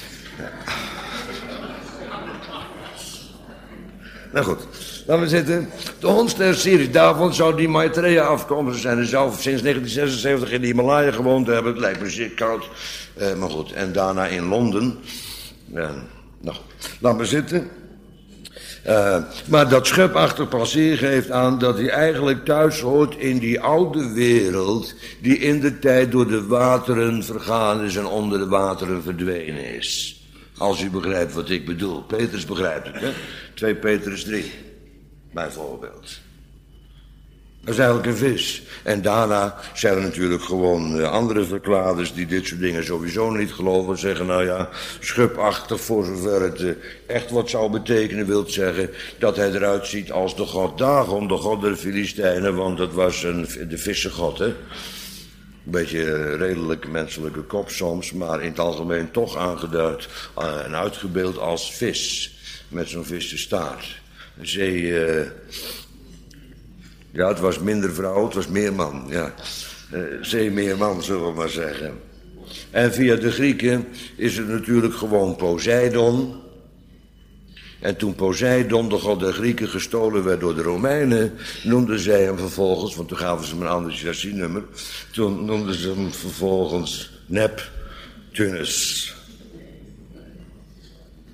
Nou goed, laten we zitten. De hondster Sirius, daarvan zou die Maitreya afkomen. Ze zijn er zelf sinds negentien zesenzeventig in de Himalaya gewoond hebben. Het lijkt me zeer koud. Uh, maar goed, en daarna in Londen. Uh, nou, laten we zitten. Uh, maar dat schubachtig passeer geeft aan dat hij eigenlijk thuis hoort in die oude wereld die in de tijd door de wateren vergaan is en onder de wateren verdwenen is. Als u begrijpt wat ik bedoel. Petrus begrijpt het, hè? twee Petrus drie, bijvoorbeeld. Dat is eigenlijk een vis. En daarna zijn er natuurlijk gewoon uh, andere verklaarders die dit soort dingen sowieso niet geloven. Zeggen, nou ja, schubachtig voor zover het uh, echt wat zou betekenen, wil zeggen dat hij eruit ziet als de god Dagon, de god der Filistijnen, want dat was een, de vissengod, hè. Een beetje uh, redelijk menselijke kop soms, maar in het algemeen toch aangeduid uh, en uitgebeeld als vis. Met zo'n vissenstaart. Een zee... Uh, Ja, het was minder vrouw, het was meer man. Ja. Uh, zeemeerman, zullen we maar zeggen. En via de Grieken is het natuurlijk gewoon Poseidon. En toen Poseidon, de god der Grieken, gestolen werd door de Romeinen, noemden zij hem vervolgens, want toen gaven ze hem een ander chassisnummer, toen noemden ze hem vervolgens Neptunus.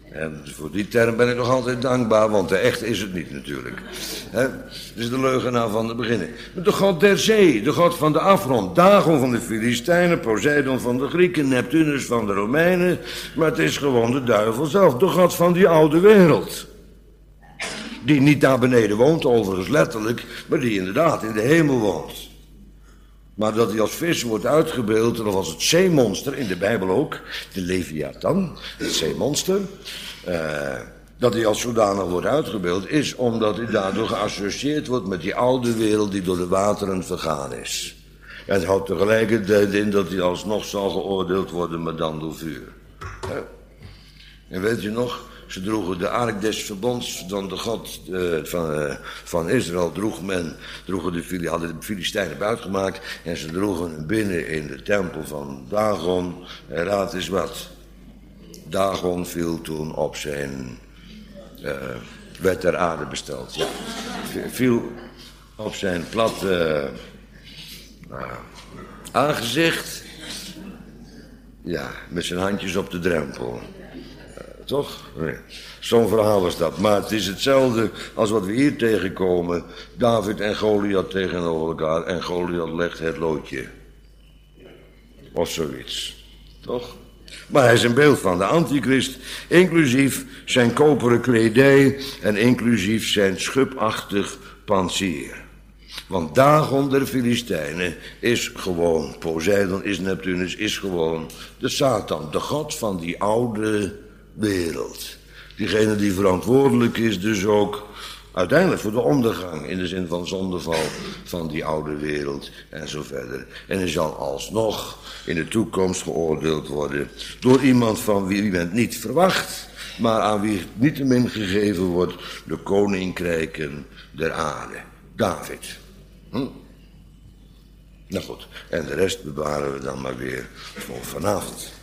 En voor die term ben ik nog altijd dankbaar, want de echt is het niet natuurlijk. He? Het is de leugenaar van het begin. Maar de god der zee, de god van de afgrond, Dagon van de Filistijnen, Poseidon van de Grieken, Neptunus van de Romeinen. Maar het is gewoon de duivel zelf, de god van die oude wereld. Die niet daar beneden woont, overigens letterlijk, maar die inderdaad in de hemel woont. Maar dat hij als vis wordt uitgebeeld, of als het zeemonster, in de Bijbel ook, de Leviathan, het zeemonster, uh, dat hij als zodanig wordt uitgebeeld, is omdat hij daardoor geassocieerd wordt met die oude wereld die door de wateren vergaan is. En het houdt tegelijkertijd in dat hij alsnog zal geoordeeld worden, maar dan door vuur. Ja. En weet je nog, ze droegen de ark des verbonds, dan de god uh, van, uh, van Israël droeg men, droegen de, hadden de Filistijnen buitgemaakt en ze droegen hem binnen in de tempel van Dagon. En raad eens wat. Dagon viel toen op zijn, uh, werd ter aarde besteld, ja. Viel op zijn plat uh, uh, aangezicht, ja, met zijn handjes op de drempel. Toch? Nee. Zo'n verhaal was dat. Maar het is hetzelfde als wat we hier tegenkomen. David en Goliath tegenover elkaar. En Goliath legt het loodje. Of zoiets. Toch? Maar hij is een beeld van de antichrist. Inclusief zijn koperen kledij. En inclusief zijn schubachtig pantsier. Want Dagon der Filistijnen is gewoon. Poseidon is Neptunus, is gewoon de Satan. De god van die oude wereld. Diegene die verantwoordelijk is dus ook uiteindelijk voor de ondergang in de zin van zondeval van die oude wereld en zo verder. En hij zal alsnog in de toekomst geoordeeld worden door iemand van wie men niet verwacht, maar aan wie niettemin gegeven wordt de koninkrijken der aarde. David. Hm? Nou goed, en de rest bewaren we dan maar weer voor vanavond.